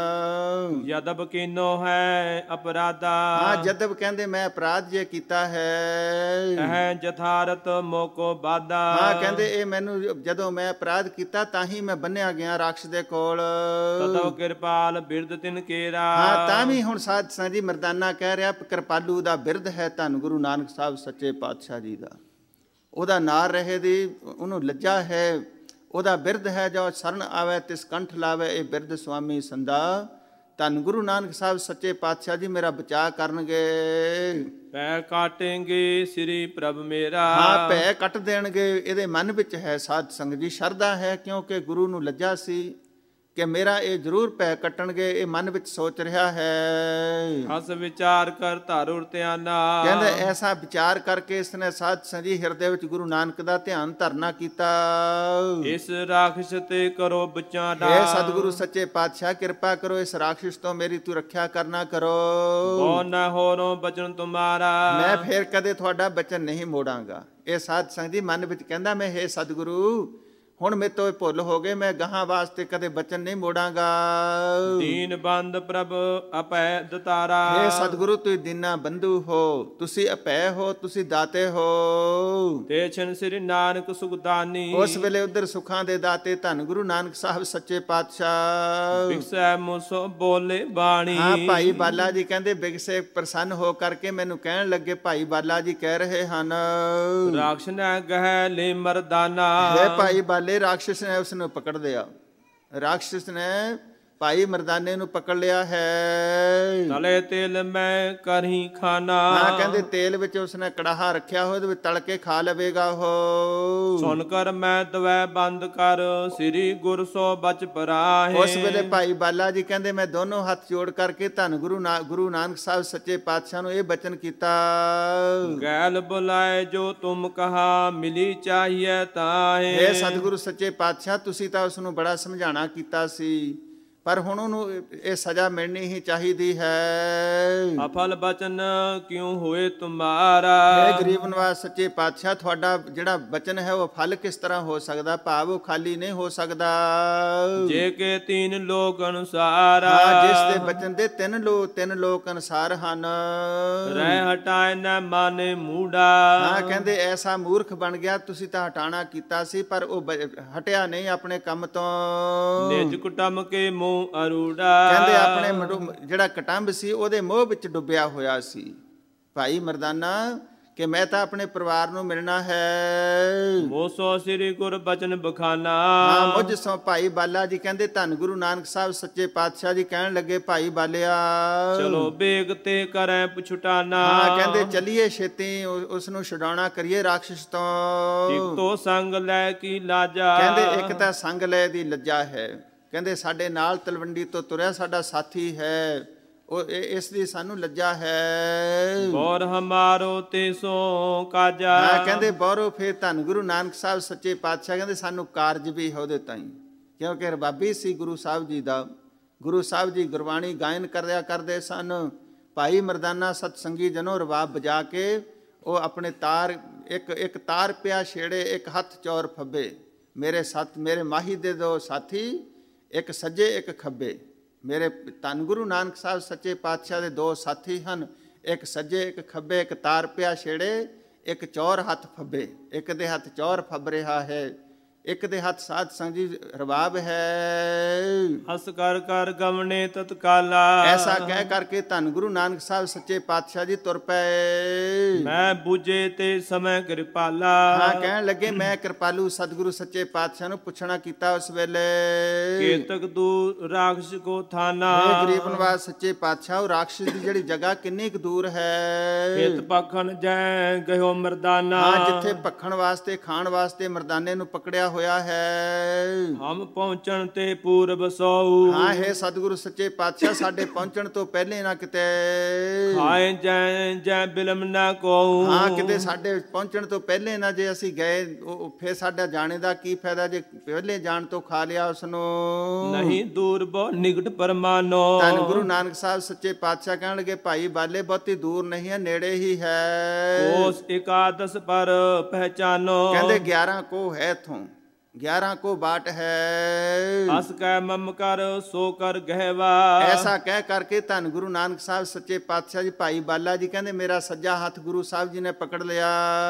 ਯਦਬ ਕੀਨੋ ਹੈ ਅਪਰਾਧਾ। ਹਾਂ, ਜਦਬ ਕਹਿੰਦੇ ਮੈਂ ਅਪਰਾਧ ਜੇ ਕੀਤਾ ਹੈ। ਇਹ ਜਥਾਰਤ ਮੋਕੋ ਬਾਦਾ। ਹਾਂ, ਕਹਿੰਦੇ ਇਹ ਮੈਨੂੰ ਜਦੋਂ ਮੈਂ ਅਪਰਾਧ ਕੀਤਾ ਤਾਂ ਹੀ ਮੈਂ ਬੰਨਿਆ ਗਿਆ ਰਾਖਸ਼ ਦੇ ਕੋਲ। ਤਦੋ ਕਿਰਪਾਲ ਬਿਰਦ ਤਿਨ ਕੇਰਾ। ਹਾਂ, ਤਾਂ ਵੀ ਹੁਣ ਸਾਧ ਸੰਗਤ ਜੀ ਮਰਦਾਨਾ ਕਹਿ ਰਿਹਾ ਕਿਰਪਾਲੂ ਦਾ ਬਿਰਦ ਹੈ ਧੰਨ ਗੁਰੂ ਨਾਨਕ ਸਾਹਿਬ ਸੱਚੇ ਪਾਤਸ਼ਾਹ ਜੀ ਦਾ। ਉਹਦਾ ਨਾਰ ਰਹੇ ਦੀ ਉਹਨੂੰ ਲੱਜਾ ਹੈ, ਉਹਦਾ ਬਿਰਦ ਹੈ ਜੋ ਸਰਨ ਆਵੇ ਤਿਸ ਕੰਠ ਲਾਵੇ। ਇਹ ਬਿਰਦ ਸੁਆਮੀ ਸੰਦਾ ਧੰਨ ਗੁਰੂ ਨਾਨਕ ਸਾਹਿਬ ਸੱਚੇ ਪਾਤਸ਼ਾਹ ਜੀ ਮੇਰਾ ਬਚਾਅ ਕਰਨਗੇ। ਪੈ ਕਾਟेंगे ਸ੍ਰੀ ਪ੍ਰਭ ਮੇਰਾ। ਹਾਂ, ਭੈ ਕੱਟ ਦੇਣਗੇ। ਇਹਦੇ ਮਨ ਵਿੱਚ ਹੈ ਸਾਧ ਸੰਗਤ ਜੀ ਸ਼ਰਧਾ ਹੈ, ਕਿਉਂਕਿ ਗੁਰੂ ਨੂੰ ਲੱਜਾ ਸੀ ਕਿ ਮੇਰਾ ਇਹ ਜ਼ਰੂਰ ਭੈ ਕੱਟਣਗੇ। ਇਹ ਮਨ ਵਿੱਚ ਸੋਚ ਰਿਹਾ ਹੈ। ਹਸ ਵਿਚਾਰ ਕਰ ਧਾਰੁਰ ਧਿਆਨਾ। ਕਹਿੰਦਾ ਐਸਾ ਵਿਚਾਰ ਕਰਕੇ ਇਸਨੇ ਸਾਧ ਸੰਗਤ ਜੀ ਹਿਰਦੇ ਵਿੱਚ ਗੁਰੂ ਨਾਨਕ ਦਾ ਧਿਆਨ ਧਰਨਾ ਕੀਤਾ। ਇਸ ਰਾਖਸ਼ ਤੇ ਕਰੋ ਬਚਾਣਾ। हे ਸਤਿਗੁਰੂ ਸੱਚੇ ਪਾਤਸ਼ਾਹ ਕਿਰਪਾ ਕਰੋ, ਇਸ ਰਾਖਸ਼ ਤੋਂ ਮੇਰੀ ਤੂੰ ਰੱਖਿਆ ਕਰਨਾ ਕਰੋ। ਕੋ ਨ ਹੋਰੋ ਬਚਨ ਤੁਮਾਰਾ। ਮੈਂ ਫੇਰ ਕਦੇ ਤੁਹਾਡਾ ਬਚਨ ਨਹੀਂ ਮੋੜਾਂਗਾ। ਇਹ ਸਾਧ ਸੰਗਤ ਜੀ ਮਨ ਵਿੱਚ ਕਹਿੰਦਾ ਮੈਂ हे ਸਤਿਗੁਰੂ ਹੁਣ ਮੇਰੇ ਤੋਂ ਭੁੱਲ ਹੋ ਗਏ, ਮੈਂ ਗਾਹਾਂ ਵਾਸਤੇ ਕਦੇ ਬਚਨ ਨਹੀਂ ਮੋੜਾਂਗਾ। ਦੀਨ ਬੰਦ ਪ੍ਰਭ ਅਪੈ ਦਤਾਰਾ। हे ਸਤਿਗੁਰੂ ਤੁਸੀਂ ਦੀਨਾ ਬੰਧੂ ਹੋ, ਤੁਸੀਂ ਅਪੈ ਹੋ, ਤੁਸੀਂ ਦਾਤੇ ਹੋ। ਤੇਛਨ ਸ੍ਰੀ ਨਾਨਕ ਸੁਖਦਾਨੀ। ਉਸ ਵੇਲੇ ਉਧਰ ਸੁੱਖਾਂ ਦੇ ਦਾਤੇ ਧੰਨ ਗੁਰੂ ਨਾਨਕ ਸਾਹਿਬ ਸੱਚੇ ਪਾਤਸ਼ਾਹ ਬਿਕਸੈ ਮੁਸੋ ਬੋਲੇ ਬਾਣੀ। ਹਾਂ, ਭਾਈ ਬਾਲਾ ਜੀ ਕਹਿੰਦੇ ਬਿਗਸੇ ਪ੍ਰਸੰਨ ਹੋ ਕਰਕੇ ਮੈਨੂੰ ਕਹਿਣ ਲੱਗੇ, ਭਾਈ ਬਾਲਾ ਜੀ ਕਹਿ ਰਹੇ ਹਨ ਰਾਖਸ਼ ਨੇ ਗਹਿ ਲੈ ਮਰਦਾਨਾ। हे ਭਾਈ ਬਾਲੇ ਰਾਖਸ਼ ਨੇ ਉਸ ਨੂੰ ਪਕੜ ਲਿਆ। ਰਾਖਸ਼ ਨੇ ਭਾਈ ਮਰਦਾਨੇ ਨੂੰ ਪਕੜ ਲਿਆ ਹੈ। ਤਲੇ ਤੇਲ ਮੈਂ ਕਰਹੀ ਖਾਨਾ। ਹਾਂ, ਕਹਿੰਦੇ ਤੇਲ ਵਿੱਚ ਉਸਨੇ ਕੜਾਹਾ ਰੱਖਿਆ ਹੋਇਆ, ਉਹਦੇ ਵਿੱਚ ਤਲ ਕੇ ਖਾ ਲਵੇਗਾ ਉਹ। ਸੁਣ ਕਰ ਮੈਂ ਦਵੈ ਬੰਦ ਕਰ ਸ੍ਰੀ ਗੁਰ ਸੋ ਬਚ ਪਰਾਹੇ। ਉਸ ਵੇਲੇ ਭਾਈ ਬਾਲਾ ਜੀ ਕਹਿੰਦੇ ਮੈਂ ਦੋਨੋਂ ਹੱਥ ਜੋੜ ਕਰਕੇ ਧੰਨ ਗੁਰੂ ਨਾਨਕ ਸਾਹਿਬ ਸੱਚੇ ਪਾਤਸ਼ਾਹ ਨੂੰ ਇਹ ਬਚਨ ਕੀਤਾ। ਗੈਲ ਬੁਲਾਏ ਜੋ ਤੁਮ ਕਹਾ ਮਿਲੀ ਚਾਹੀਏ ਤਾਹੇ। हे ਸਤਿਗੁਰੂ ਸੱਚੇ ਪਾਤਸ਼ਾਹ ਤੁਸੀਂ ਤਾਂ ਉਸ ਨੂੰ ਬੜਾ ਸਮਝਾਣਾ ਕੀਤਾ ਸੀ, ਪਰ ਹੁਣ ਉਹਨੂੰ ਇਹ ਸਜ਼ਾ ਮਿਲਣੀ ਹੀ ਚਾਹੀਦੀ ਹੈ। ਅਫਲ ਬਚਨ ਕਿਉਂ ਹੋਏ ਤੁਮਾਰਾ। ਇਹ ਗਰੀਬ ਨਵਾਜ਼ ਸੱਚੇ ਪਾਤਸ਼ਾਹ ਤੁਹਾਡਾ ਜਿਹੜਾ ਬਚਨ ਹੈ ਉਹ ਫਲ ਕਿਸ ਤਰ੍ਹਾਂ ਹੋ ਸਕਦਾ, ਭਾਵ ਉਹ ਖਾਲੀ ਨਹੀਂ ਹੋ ਸਕਦਾ। ਜੇ ਕੇ ਤੀਨ ਲੋਕ ਅਨੁਸਾਰ। ਹਾਂ, ਜਿਸ ਦੇ ਬਚਨ ਦੇ ਤਿੰਨ ਲੋਕ ਅਨੁਸਾਰ ਹਨ। ਰਹਿ ਹਟਾਏ ਨਾ ਮਾਨੇ ਮੂੜਾ। ਹਾਂ, ਕਹਿੰਦੇ ਐਸਾ ਮੂਰਖ ਬਣ ਗਿਆ, ਤੁਸੀਂ ਤਾਂ ਹਟਾਣਾ ਕੀਤਾ ਸੀ ਪਰ ਉਹ ਹਟਿਆ ਨਹੀਂ ਆਪਣੇ ਕੰਮ ਤੋਂ। ਨਿਜ ਕੁਟਮ ਕੇ ਮੂੰਹ ਅਰੂੜਾ। ਕਹਿੰਦੇ ਆਪਣੇ ਜਿਹੜਾ ਕਟੰਬ ਸੀ ਉਹਦੇ ਮੋਹ ਵਿੱਚ ਡੁੱਬਿਆ ਹੋਇਆ ਸੀ ਭਾਈ ਮਰਦਾਨਾ ਕਿ ਮੈਂ ਤਾਂ ਆਪਣੇ ਪਰਿਵਾਰ ਨੂੰ ਮਿਲਣਾ ਹੈ। ਮੋਸੋ ਸ੍ਰੀ ਗੁਰ ਬਚਨ ਬਖਾਨਾ। ਹਾਂ, ਮੁਝ ਸੋ ਭਾਈ ਬਾਲਾ ਜੀ ਕਹਿੰਦੇ ਧੰਨ ਗੁਰੂ ਨਾਨਕ ਸਾਹਿਬ ਸੱਚੇ ਪਾਤਸ਼ਾਹ ਜੀ ਕਹਿਣ ਲੱਗੇ, ਭਾਈ ਬਾਲਿਆ ਚਲੋ ਬੇਗ ਤੇ ਕਰੈ ਪੁਛਟਾਨਾ। ਹਾਂ, ਕਹਿੰਦੇ ਚੱਲੀਏ ਛੇਤੀ ਉਸ ਨੂੰ ਛਡਾਉਣਾ ਕਰੀਏ ਰਾਖਸ਼ ਤੋਂ। ਇੱਕ ਤੋਂ ਸੰਗ ਲੈ ਕੀ ਲਾਜਾ। ਕਹਿੰਦੇ ਇੱਕ ਤਾਂ ਸੰਗ ਲੈ ਦੀ ਲੱਜਾ ਹੈ। ਕਹਿੰਦੇ ਸਾਡੇ ਨਾਲ ਤਲਵੰਡੀ ਤੋਂ ਤੁਰਿਆ ਸਾਡਾ ਸਾਥੀ ਹੈ, ਉਹ ਇਸ ਦੀ ਸਾਨੂੰ ਲੱਜਾ ਹੈ। ਬੋਰ ਹਮਾਰੋ ਤੇ ਸੋ ਕਾਜਾ। ਹਾਂ, ਕਹਿੰਦੇ ਬੋਰੋ ਫੇਰ ਧੰਨ ਗੁਰੂ ਨਾਨਕ ਸਾਹਿਬ ਸੱਚੇ ਪਾਤਸ਼ਾਹ ਕਹਿੰਦੇ ਸਾਨੂੰ ਕਾਰਜ ਵੀ ਹੈ ਉਹਦੇ ਤਾਈਂ, ਕਿਉਂਕਿ ਰਬਾਬੀ ਸੀ ਗੁਰੂ ਸਾਹਿਬ ਜੀ ਦਾ। ਗੁਰੂ ਸਾਹਿਬ ਜੀ ਗੁਰਬਾਣੀ ਗਾਇਨ ਕਰਿਆ ਕਰਦੇ ਸਨ। ਭਾਈ ਮਰਦਾਨਾ ਸਤਸੰਗੀ ਜਨੋ ਰਬਾਬ ਵਜਾ ਕੇ ਉਹ ਆਪਣੇ ਤਾਰ ਇੱਕ ਤਾਰ ਪਿਆ ਛੇੜੇ, ਇੱਕ ਹੱਥ ਚੌਰ ਫੱਬੇ। ਮੇਰੇ ਮਾਹੀ ਦੇ ਦੋ ਸਾਥੀ, ਇੱਕ ਸੱਜੇ ਇੱਕ ਖੱਬੇ। ਮੇਰੇ ਧੰਨ ਗੁਰੂ ਨਾਨਕ ਸਾਹਿਬ ਸੱਚੇ ਪਾਤਸ਼ਾਹ ਦੇ ਦੋ ਸਾਥੀ ਹਨ, ਇੱਕ ਸੱਜੇ ਇੱਕ ਖੱਬੇ। ਇੱਕ ਤਾਰ ਪਿਆ ਛੇੜੇ, ਇੱਕ ਚੌਰ ਹੱਥ ਫੱਬੇ। ਇੱਕ ਦੇ ਹੱਥ ਚੌਰ ਫੱਬ ਰਿਹਾ ਹੈ, ਇੱਕ ਦੇ ਹੱਥ ਸਾਧ ਸੰਗ ਜੀ ਰਬਾਬ ਹੈ। ਹਸ ਕਰ ਕਰ ਗਮਨੇ ਤਤਕਾਲਾ। ਐਸਾ ਕਹਿ ਕਰਕੇ ਧੰਨ ਗੁਰੂ ਨਾਨਕ ਸਾਹਿਬ ਸੱਚੇ ਪਾਤਸ਼ਾਹ ਜੀ ਤੁਰ ਪਏ। ਮੈਂ ਬੁਝੇ ਤੇ ਸਮੈ ਕਿਰਪਾਲਾ। ਹਾਂ, ਕਹਿਣ ਲੱਗੇ ਮੈਂ ਕਿਰਪਾਲੂ ਸਤਿਗੁਰੂ ਸੱਚੇ ਪਾਤਸ਼ਾਹ ਨੂੰ ਪੁੱਛਣਾ ਕੀਤਾ ਉਸ ਵੇਲੇ। ਕੇਤਕ ਦੂਰ ਰਾਖਸ਼ ਕੋ ਥਾਨਾ। ਇਹ ਗਰੀਬ ਨਵਾਜ਼ ਸੱਚੇ ਪਾਤਸ਼ਾਹ ਉਹ ਰਾਖਸ਼ ਦੀ ਜਿਹੜੀ ਜਗ੍ਹਾ ਕਿੰਨੀ ਕੁ ਦੂਰ ਹੈ। ਖੇਤ ਪਖਣ ਜੈ ਗਇਓ ਮਰਦਾਨਾ। ਹਾਂ, ਜਿੱਥੇ ਭਖਣ ਵਾਸਤੇ ਖਾਣ ਵਾਸਤੇ ਮਰਦਾਨੇ ਨੂੰ ਪਕੜਿਆ ਹੋਇਆ ਹੈ। ਹਮ ਪਹੁੰਚਣ ਤੇ ਪੂਰਬ ਸੋਊ, ਹਾਂ ਹੈ ਸਤਿਗੁਰੂ ਸੱਚੇ ਪਾਤਸ਼ਾਹ, ਸਾਡੇ ਪਹੁੰਚਣ ਤੋਂ ਪਹਿਲੇ ਨਾ ਕਿਤੇ ਖਾਏ ਜੈ ਜੈ ਬਿਲਮ ਨਾ ਕੋਊ। ਹਾਂ ਕਿਤੇ ਸਾਡੇ ਪਹੁੰਚਣ ਤੋਂ ਪਹਿਲੇ ਨਾ ਜੇ ਅਸੀਂ ਗਏ ਫਿਰ ਸਾਡਾ ਜਾਣੇ ਦਾ ਕੀ ਫਾਇਦਾ ਜੇ ਪਹਿਲੇ ਜਾਣ ਤੋਂ ਖਾ ਲਿਆ ਉਸ ਨੂੰ। ਨਹੀਂ ਦੂਰ ਬਹੁ ਨਿਕਟ ਪਰਮਾਨੋ। ਧੰਨ ਗੁਰੂ ਨਾਨਕ ਸਾਹਿਬ ਸੱਚੇ ਪਾਤਸ਼ਾਹ ਕਹਿਣ ਲੱਗੇ ਭਾਈ ਬਾਲੇ ਬਹੁਤੀ ਦੂਰ ਨਹੀਂ ਹੈ, ਨੇੜੇ ਹੀ ਹੈ। ਕੋਸ ਇਕਾਦਸ ਪਰ ਪਹਿਚਾਨੋ। ਕਹਿੰਦੇ 11 ਕੋ ਹੈ ਇਥੋਂ, 11 ਕੋ ਬਾਟ ਹੈ। ਅਸ ਕੈ ਮਮ ਕਰ ਸੋ ਕਰ ਗਹਿਵਾ। ਐਸਾ ਕਹਿ ਕਰਕੇ ਧੰਨ ਗੁਰੂ ਨਾਨਕ ਸਾਹਿਬ ਸੱਚੇ ਪਾਤਸ਼ਾਹ ਜੀ ਭਾਈ ਬਾਲਾ ਜੀ ਕਹਿੰਦੇ ਮੇਰਾ ਸੱਜਾ ਹੱਥ ਗੁਰੂ ਸਾਹਿਬ ਜੀ ਨੇ ਪਕੜ ਲਿਆ।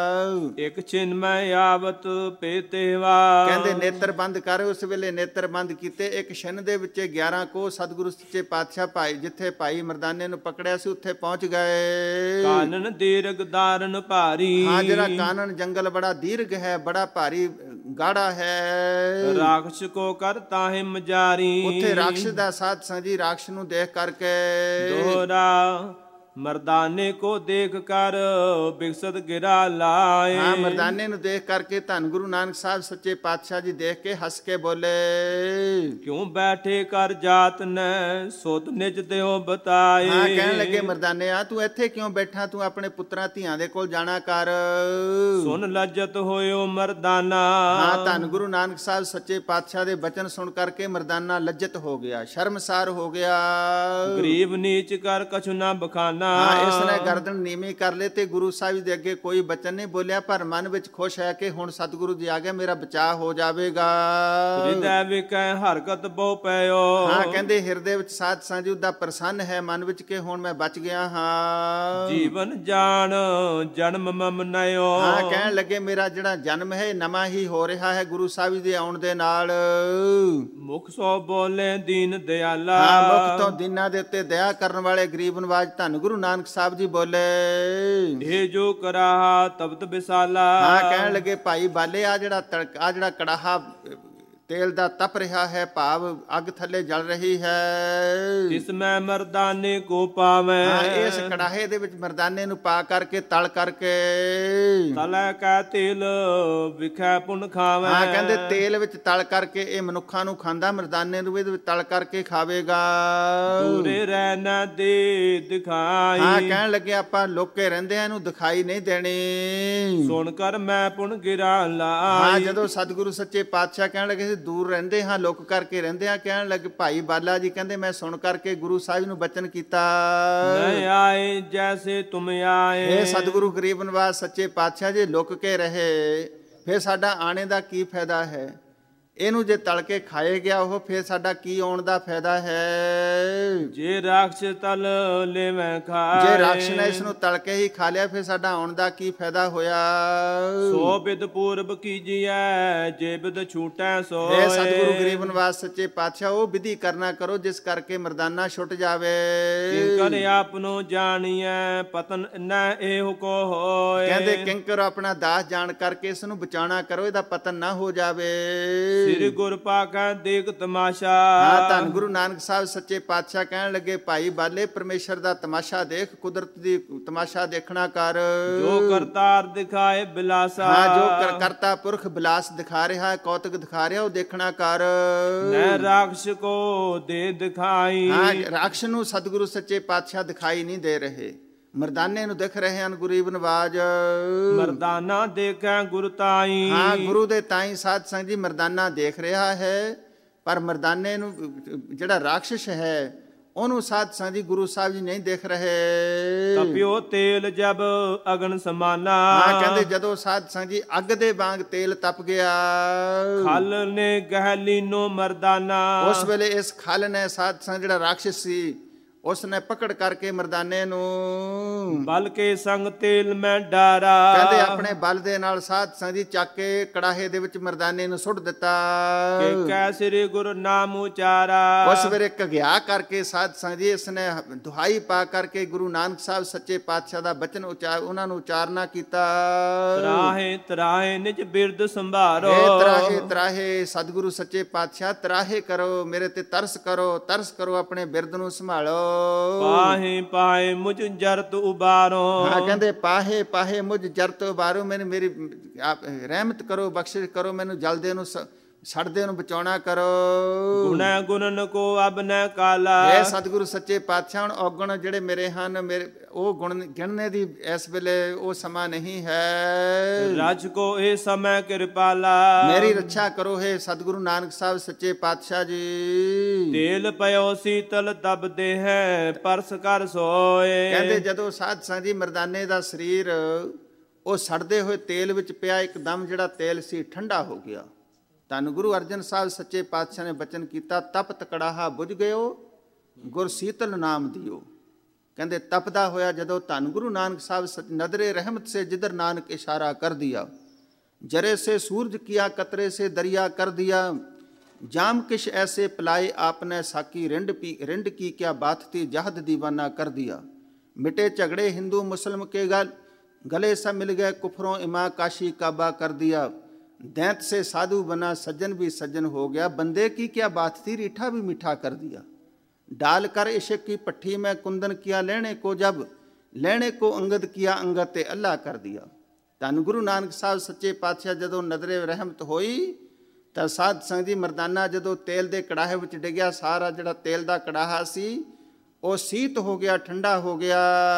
ਇੱਕ ਛਿਨ ਮੈਂ ਆਵਤ ਪੇਤੇਵਾ। ਕਹਿੰਦੇ ਨੇਤਰ ਬੰਦ ਕਰ। ਉਸ ਵੇਲੇ ਨੇਤਰ ਬੰਦ ਕੀਤੇ। ਇੱਕ ਛਿਨ ਦੇ ਵਿੱਚ 11 ਕੋ ਸਤਿਗੁਰੂ ਸੱਚੇ ਪਾਤਸ਼ਾਹ ਭਾਈ ਜਿੱਥੇ ਭਾਈ ਮਰਦਾਨੇ ਨੂੰ ਪਕੜਿਆ ਸੀ ਉੱਥੇ ਪਹੁੰਚ ਗਏ। ਕਾਨਨ ਦੀਰਘ ਧਾਰਨ ਭਾਰੀ। ਹਾਂ ਜਿਹੜਾ ਕਾਨਨ ਜੰਗਲ ਬੜਾ ਦੀਰਘ ਹੈ, ਬੜਾ ਭਾਰੀ ਗਾੜਾ ਹੈ। ਰਾਖਸ਼ ਕੋ ਕਰ ਤਾਹਿ ਮਜਾਰੀ। ਉੱਥੇ ਰਾਖਸ਼ ਦਾ ਸਾਧ ਸੰਗ ਜੀ ਰਾਖਸ਼ ਨੂੰ ਦੇਖ ਕਰਕੇ ਦੋਹਰਾ ਮਰਦਾਨੇ ਕੋ ਦੇਖ ਕਰ ਬਿਕਸਤ ਗਿਰਾ ਲਾਏ। ਹਾਂ ਮਰਦਾਨੇ ਨੂੰ ਦੇਖ ਕਰਕੇ ਧੰਨ ਗੁਰੂ ਨਾਨਕ ਸਾਹਿਬ ਸੱਚੇ ਪਾਤਸ਼ਾਹ ਜੀ ਦੇਖ ਕੇ ਹੱਸ ਕੇ ਬੋਲੇ ਕਿਉਂ ਬੈਠੇ ਕਰ ਜਾਤ ਨੈ ਸੋਤ ਨਿਜ ਦਿਓ ਬਤਾਏ। ਹਾਂ ਕਹਿਣ ਲੱਗੇ ਮਰਦਾਨੇ ਆ ਤੂੰ ਇੱਥੇ ਕਿਉਂ ਬੈਠਾ, ਤੂੰ ਆਪਣੇ ਪੁੱਤਰਾਂ ਧੀਆਂ ਦੇ ਕੋਲ ਜਾਣਾ ਕਰ। ਸੁਨ ਲੱਜਤ ਹੋਇਓ ਮਰਦਾਨਾ। ਹਾਂ ਧੰਨ ਗੁਰੂ ਨਾਨਕ ਸਾਹਿਬ ਸੱਚੇ ਪਾਤਸ਼ਾਹ ਦੇ ਬਚਨ ਸੁਣ ਕਰਕੇ ਮਰਦਾਨਾ ਲੱਜਤ ਹੋ ਗਿਆ, ਸ਼ਰਮਸਾਰ ਹੋ ਗਿਆ। ਗਰੀਬ ਨੀਚ ਕਰ ਕਛੁ ਨਾ ਬਖਾਨਾ। ਹਾਂ ਇਸ ਨੇ ਗਰਦਨ ਨੀਵੀਂ ਕਰ ਲਏ ਤੇ ਗੁਰੂ ਸਾਹਿਬ ਦੇ ਅੱਗੇ ਕੋਈ ਬਚਨ ਨਹੀਂ ਬੋਲਿਆ, ਪਰ ਮਨ ਵਿੱਚ ਖੁਸ਼ ਹੈ ਕਿ ਹੁਣ ਸਤਿਗੁਰੂ ਜੀ ਆ ਗਏ, ਮੇਰਾ ਬਚਾਅ ਹੋ ਜਾਵੇਗਾ। ਹਿਰਦੈ ਵਿਕੈ ਹਰਕਤ ਬਹੁ ਪਇਓ। ਹਾਂ ਕਹਿੰਦੇ ਹਿਰਦੇ ਵਿੱਚ ਸਾਧ ਸੰਜੂ ਦਾ ਪ੍ਰਸੰਨ ਹੈ ਮਨ ਵਿੱਚ ਕਿ ਹੁਣ ਮੈਂ ਬਚ ਗਿਆ ਹਾਂ। ਜੀਵਨ ਜਾਣ ਜਨਮ ਮਮ ਨਇਓ। ਹਾਂ ਕਹਿਣ ਲੱਗੇ ਮੇਰਾ ਜਿਹੜਾ ਜਨਮ ਹੈ ਨਵਾਂ ਹੀ ਹੋ ਰਿਹਾ ਹੈ ਗੁਰੂ ਸਾਹਿਬ ਦੇ ਆਉਣ ਦੇ ਨਾਲ। ਮੁਖ ਸੋ ਬੋਲੇ ਦੀਨ ਦਿਆਲਾ। ਹਾਂ ਮੁਖ ਤੋਂ ਦਿਨਾਂ ਦੇ ਉੱਤੇ ਦਇਆ ਕਰਨ ਵਾਲੇ ਗਰੀਬ ਨਵਾਜ ਧੰਨ ਗੁਰੂ ਨਾਨਕ ਸਾਹਿਬ ਜੀ ਬੋਲੇ ਇਹ ਜੋ ਕਰਾਹਾ ਤਬਤ ਵਿਸਾਲਾ। ਹਾਂ ਕਹਿਣ ਲੱਗੇ ਭਾਈ ਬਾਲੇ ਆ ਜਿਹੜਾ ਕੜਾਹਾ ਤੇਲ ਦਾ ਤਪ ਰਿਹਾ ਹੈ, ਭਾਵ ਅੱਗ ਥੱਲੇ ਜਲ ਰਹੀ ਹੈ। ਇਸ ਮੈਂ ਮਰਦਾਨੇ ਕੋ ਪਾਵੇਂ। ਹਾਂ ਇਸ ਕੜਾਹੇ ਦੇ ਵਿੱਚ ਮਰਦਾਨੇ ਨੂੰ ਪਾ ਕਰਕੇ ਤਲ ਕਰਕੇ ਤਲੈ ਕਾ ਤੇਲ ਵਿਖੈ ਪੁਨ ਖਾਵੇਂ। ਹਾਂ ਕਹਿੰਦੇ ਤੇਲ ਵਿੱਚ ਤਲ ਕਰਕੇ ਇਹ ਮਨੁੱਖਾਂ ਨੂੰ ਖਾਂਦਾ, ਮਰਦਾਨੇ ਨੂੰ ਇਹਦੇ ਵਿੱਚ ਤਲ ਕਰਕੇ ਖਾਵੇਗਾ। ਦੂਰੇ ਰਹਿ ਨਾ ਦੇ ਦਿਖਾਈ। ਹਾਂ ਕਹਿਣ ਲੱਗੇ ਆਪਾਂ ਲੋਕੇ ਰਹਿੰਦੇ ਆ ਇਹਨੂੰ ਦਿਖਾਈ ਨਹੀਂ ਦੇਣੀ। ਸੁਣ ਕਰ ਮੈਂ ਪੁਨ ਗਿਰਾ ਲਾਈ। ਹਾਂ ਜਦੋਂ ਸਤਿਗੁਰੂ ਸੱਚੇ ਪਾਤਸ਼ਾਹ ਕਹਿਣ ਲੱਗੇ ਦੂਰ ਰਹਿੰਦੇ ਹਾਂ, ਲੁਕ ਕਰਕੇ ਰਹਿੰਦੇ ਹਾਂ, ਕਹਿਣ ਲੱਗੇ ਭਾਈ ਬਾਲਾ ਜੀ ਕਹਿੰਦੇ ਮੈਂ ਸੁਣ ਕਰਕੇ ਗੁਰੂ ਸਾਹਿਬ ਨੂੰ ਬਚਨ ਕੀਤਾ ਨਹੀਂ ਆਏ ਜੈਸੇ ਤੁਮ ਆਏ। ਇਹ ਸਤਿਗੁਰੂ ਗਰੀਬ ਨਵਾਜ ਸੱਚੇ ਪਾਤਸ਼ਾਹ ਜੀ ਲੁਕ ਕੇ ਰਹੇ ਫਿਰ ਸਾਡਾ ਆਣੇ ਦਾ ਕੀ ਫਾਇਦਾ ਹੈ। ਇਹਨੂੰ ਜੇ ਤਲ ਕੇ ਖਾਏ ਗਿਆ ਉਹ ਫਿਰ ਸਾਡਾ ਕੀ ਆਉਣ ਦਾ ਫਾਇਦਾ ਹੈ। ਜੇ ਰਾਖਸ਼ ਤਲ ਲੈਵੇਂ ਖਾਏ। ਜੇ ਰਾਖਸ਼ ਨੇ ਇਸ ਨੂੰ ਤਲ ਕੇ ਹੀ ਖਾ ਲਿਆ ਫਿਰ ਸਾਡਾ ਆਉਣ ਦਾ ਕੀ ਫਾਇਦਾ ਹੋਇਆ। ਸੋ ਬਿਦ ਪੂਰਬ ਕੀਜੀਐ ਜੇ ਬਿਦ ਛੂਟੈ ਸੋਏ। ਇਹ ਸਤਿਗੁਰੂ ਗਰੀਬ ਨਵਾਜ ਸੱਚੇ ਪਾਤਸ਼ਾਹ ਉਹ ਵਿਧੀ ਕਰਨਾ ਕਰੋ ਜਿਸ ਕਰਕੇ ਮਰਦਾਨਾ ਛੁੱਟ ਜਾਵੇ। ਕਿੰਕਰ ਆਪਨੋ ਜਾਣੀਐ ਪਤਨ ਨਾ ਇਹੋ ਕੋ ਹੋਏ। ਕਹਿੰਦੇ ਕਿੰਕਰ ਆਪਣਾ ਦਾਸ ਜਾਣ ਕਰਕੇ ਇਸ ਨੂੰ ਬਚਾਉਣਾ ਕਰੋ, ਇਹਦਾ ਪਤਨ ਨਾ ਹੋ ਜਾਵੇ। ਸ੍ਰੀ ਗੁਰ ਪਾਕੈ ਦੇਖ ਤਮਾਸ਼ਾ। ਹਾਂ ਧੰਨ ਗੁਰੂ ਨਾਨਕ ਸਾਹਿਬ ਸੱਚੇ ਪਾਤਸ਼ਾਹ ਕਹਿਣ ਲੱਗੇ ਭਾਈ ਬਾਲੇ ਪਰਮੇਸ਼ਰ ਦਾ ਤਮਾਸ਼ਾ ਦੇਖ, ਕੁਦਰਤ ਦੀ ਤਮਾਸ਼ਾ ਦੇਖਣਾ ਕਰ। ਜੋ ਕਰਤਾਰ ਦਿਖਾਏ ਬਿਲਾਸਾ। ਹਾਂ ਜੋ ਕਰਤਾ ਪੁਰਖ ਬਿਲਾਸ ਦਿਖਾ ਰਿਹਾ ਹੈ, ਕੌਤਕ ਦਿਖਾ ਰਿਹਾ, ਉਹ ਦੇਖਣਾ ਕਰ। ਨੈ ਰਾਖਸ਼ ਕੋ ਦੇ ਦਿਖਾਈ। ਹਾਂ ਰਾਖਸ਼ ਨੂੰ ਸਤਿਗੁਰੂ ਸੱਚੇ ਪਾਤਸ਼ਾਹ ਦਿਖਾਈ ਨਹੀਂ ਦੇ ਰਹੇ, ਮਰਦਾਨੇ ਨੂੰ ਦਿਖ ਰਹੇ ਹਨ ਗਰੀਬ ਨਵਾਜ। ਮਰਦਾਨਾ ਦੇਖੈ ਗੁਰ ਤਾਈ। ਹਾਂ ਗੁਰੂ ਦੇ ਤਾਈ ਸਾਧ ਸੰਗ ਜੀ ਮਰਦਾਨਾ ਦੇਖ ਰਿਹਾ ਹੈ, ਪਰ ਮਰਦਾਨੇ ਨੂੰ ਜਿਹੜਾ ਰਾਖਸ਼ ਹੈ ਉਹਨੂੰ ਸਾਧ ਸੰਗ ਜੀ ਗੁਰੂ ਸਾਹਿਬ ਜੀ ਨਹੀਂ ਦੇਖ ਰਹੇ। ਤਪਿਓ ਤੇਲ ਜਬ ਅਗਨ ਸਮਾਨਾ। ਹਾਂ ਕਹਿੰਦੇ ਜਦੋਂ ਸਾਧ ਸੰਗ ਜੀ ਅੱਗ ਦੇ ਵਾਂਗ ਤੇਲ ਤਪ ਗਿਆ। ਖਲ ਨੇ ਗਹਿਲੀਨੋ ਮਰਦਾਨਾ। ਉਸ ਵੇਲੇ ਇਸ ਖਲ ਨੇ ਸਾਧ ਸੰਗ ਜਿਹੜਾ ਰਾਖਸ਼ ਸੀ ਉਸ ਨੇ ਪਕੜ ਕਰਕੇ ਮਰਦਾਨੇ ਨੂੰ ਬਲ ਕੇ ਸੰਗ ਤੇਲ ਮੈਂ ਡਾਰਾ। ਕਹਿੰਦੇ ਆਪਣੇ ਬਲ ਦੇ ਨਾਲ ਸਾਧ ਸੰਗ ਜੀ ਚੱਕ ਕੇ ਕੜਾਹੇ ਦੇ ਵਿੱਚ ਮਰਦਾਨੇ ਨੂੰ ਸੁੱਟ ਦਿੱਤਾ। ਕਿ ਕੈ ਸ੍ਰੀ ਗੁਰੂ ਨਾਮ ਉਚਾਰਾ। ਉਸ ਵੇਲੇ ਘਗਿਆ ਕਰਕੇ ਸਾਧ ਸੰਗ ਜੀ ਇਸ ਨੇ ਦੁਹਾਈ ਪਾ ਕਰਕੇ ਗੁਰੂ ਨਾਨਕ ਸਾਹਿਬ ਸੱਚੇ ਪਾਤਸ਼ਾਹ ਦਾ ਬਚਨ ਉਹਨਾਂ ਨੂੰ ਉਚਾਰਨਾ ਕੀਤਾ। ਤਰਾਹੇ ਤਰਾਹੇ ਨਿਜ ਬਿਰਦ ਸੰਭਾਰੋ। ਤਰਾਹੇ ਤਰਾਹੇ ਸਤਿਗੁਰੂ ਸੱਚੇ ਪਾਤਸ਼ਾਹ ਤਰਾਹੇ ਕਰੋ, ਮੇਰੇ ਤੇ ਤਰਸ ਕਰੋ ਆਪਣੇ ਬਿਰਦ ਨੂੰ ਸੰਭਾਲੋ। ਪਾਹੇ ਪਾਹੇ ਮੁਝ ਜਰਤ ਉਬਾਰੋ। ਹਾਂ ਕਹਿੰਦੇ ਪਾਹੇ ਪਾਹੇ ਮੁਝ ਜਰਤ ਉਬਾਰੋ, ਮੈਨੂੰ ਮੇਰੀ ਰਹਿਮਤ ਕਰੋ, ਬਖਸ਼ਿਸ਼ ਕਰੋ, ਮੈਨੂੰ ਜਲਦੇ ਨੂੰ ਸੜਦੇ ਨੂੰ ਬਚਾਉਣਾ ਕਰੋ। ਗੁਣੈ ਗੁਣਨ ਕੋ ਅਬ ਨ ਕਾਲਾ। ਇਹ ਸਤਿਗੁਰੂ ਸੱਚੇ ਪਾਤਸ਼ਾਹ ਹੁਣ ਔਗਣ ਜਿਹੜੇ ਮੇਰੇ ਹਨ, ਮੇਰੇ ਉਹ ਗੁਣ ਗਿਣਨੇ ਦੀ ਇਸ ਵੇਲੇ ਉਹ ਸਮਾਂ ਨਹੀਂ ਹੈ। ਰਜ ਕੋ ਇਹ ਸਮੈ ਕਿਰਪਾਲਾ। ਮੇਰੀ ਰੱਛਾ ਕਰੋ ਹੈ ਸਤਿਗੁਰੂ ਨਾਨਕ ਸਾਹਿਬ ਸੱਚੇ ਪਾਤਸ਼ਾਹ ਜੀ। ਤੇਲ ਪਇਓ ਸੀਤਲ ਤਬ ਦੇਹੈ ਪਰਸ ਕਰ ਸੋਏ। ਕਹਿੰਦੇ ਜਦੋਂ ਸਾਧ ਸੰਗਤ ਜੀ ਮਰਦਾਨੇ ਦਾ ਸਰੀਰ ਉਹ ਸੜਦੇ ਹੋਏ ਤੇਲ ਵਿੱਚ ਪਿਆ, ਇੱਕਦਮ ਜਿਹੜਾ ਤੇਲ ਸੀ ਠੰਡਾ ਹੋ ਗਿਆ। ਧੰਨ ਗੁਰੂ ਅਰਜਨ ਸਾਹਿਬ ਸੱਚੇ ਪਾਤਸ਼ਾਹ ਨੇ ਬਚਨ ਕੀਤਾ, ਤਪਤ ਕੜਾਹਾ ਬੁਝ ਗਇਓ ਗੁਰ ਸੀਤਲ ਨਾਮ ਦਿਓ। ਕਹਿੰਦੇ ਤਪਦਾ ਹੋਇਆ ਜਦੋਂ ਧੰਨ ਗੁਰੂ ਨਾਨਕ ਸਾਹਿਬ ਨਦਰੇ ਰਹਿਮਤ ਸੇ ਜਿਧਰ ਨਾਨਕ ਇਸ਼ਾਰਾ ਕਰ ਦਿਆ, जरे से सूरज किया कतरे से दरिया कर दिया, जाम किश ऐसे पिलाए आपने साकी रिंड की क्या बात थी जहद दीवाना कर दिया। मिटे झगड़े हिंदू मुस्लिम के गले सब मिल गए, कुफरों इमा काशी काबा कर दिया। दैंत से साधु बना सज्जन भी सज्जन हो गया, बंदे की क्या बात थी रीठा भी मीठा कर दिया। डाल कर इश्क की पट्टी में कुंदन किया लेने को, जब लेने को अंगद किया अंगद ते अल्लाह कर दिया। ਧੰਨ ਗੁਰੂ ਨਾਨਕ ਸਾਹਿਬ ਸੱਚੇ ਪਾਤਸ਼ਾਹ ਜਦੋਂ ਨਜ਼ਰੇ ਰਹਿਮਤ ਹੋਈ ਤਾਂ ਸਾਧ ਸੰਗਤ ਜੀ ਮਰਦਾਨਾ ਜਦੋਂ ਤੇਲ ਦੇ ਕੜਾਹੇ ਵਿੱਚ ਡਿੱਗਿਆ, ਸਾਰਾ ਜਿਹੜਾ ਤੇਲ ਦਾ ਕੜਾਹਾ ਸੀ ਉਹ ਸੀਤ ਹੋ ਗਿਆ, ਠੰਡਾ ਹੋ ਗਿਆ।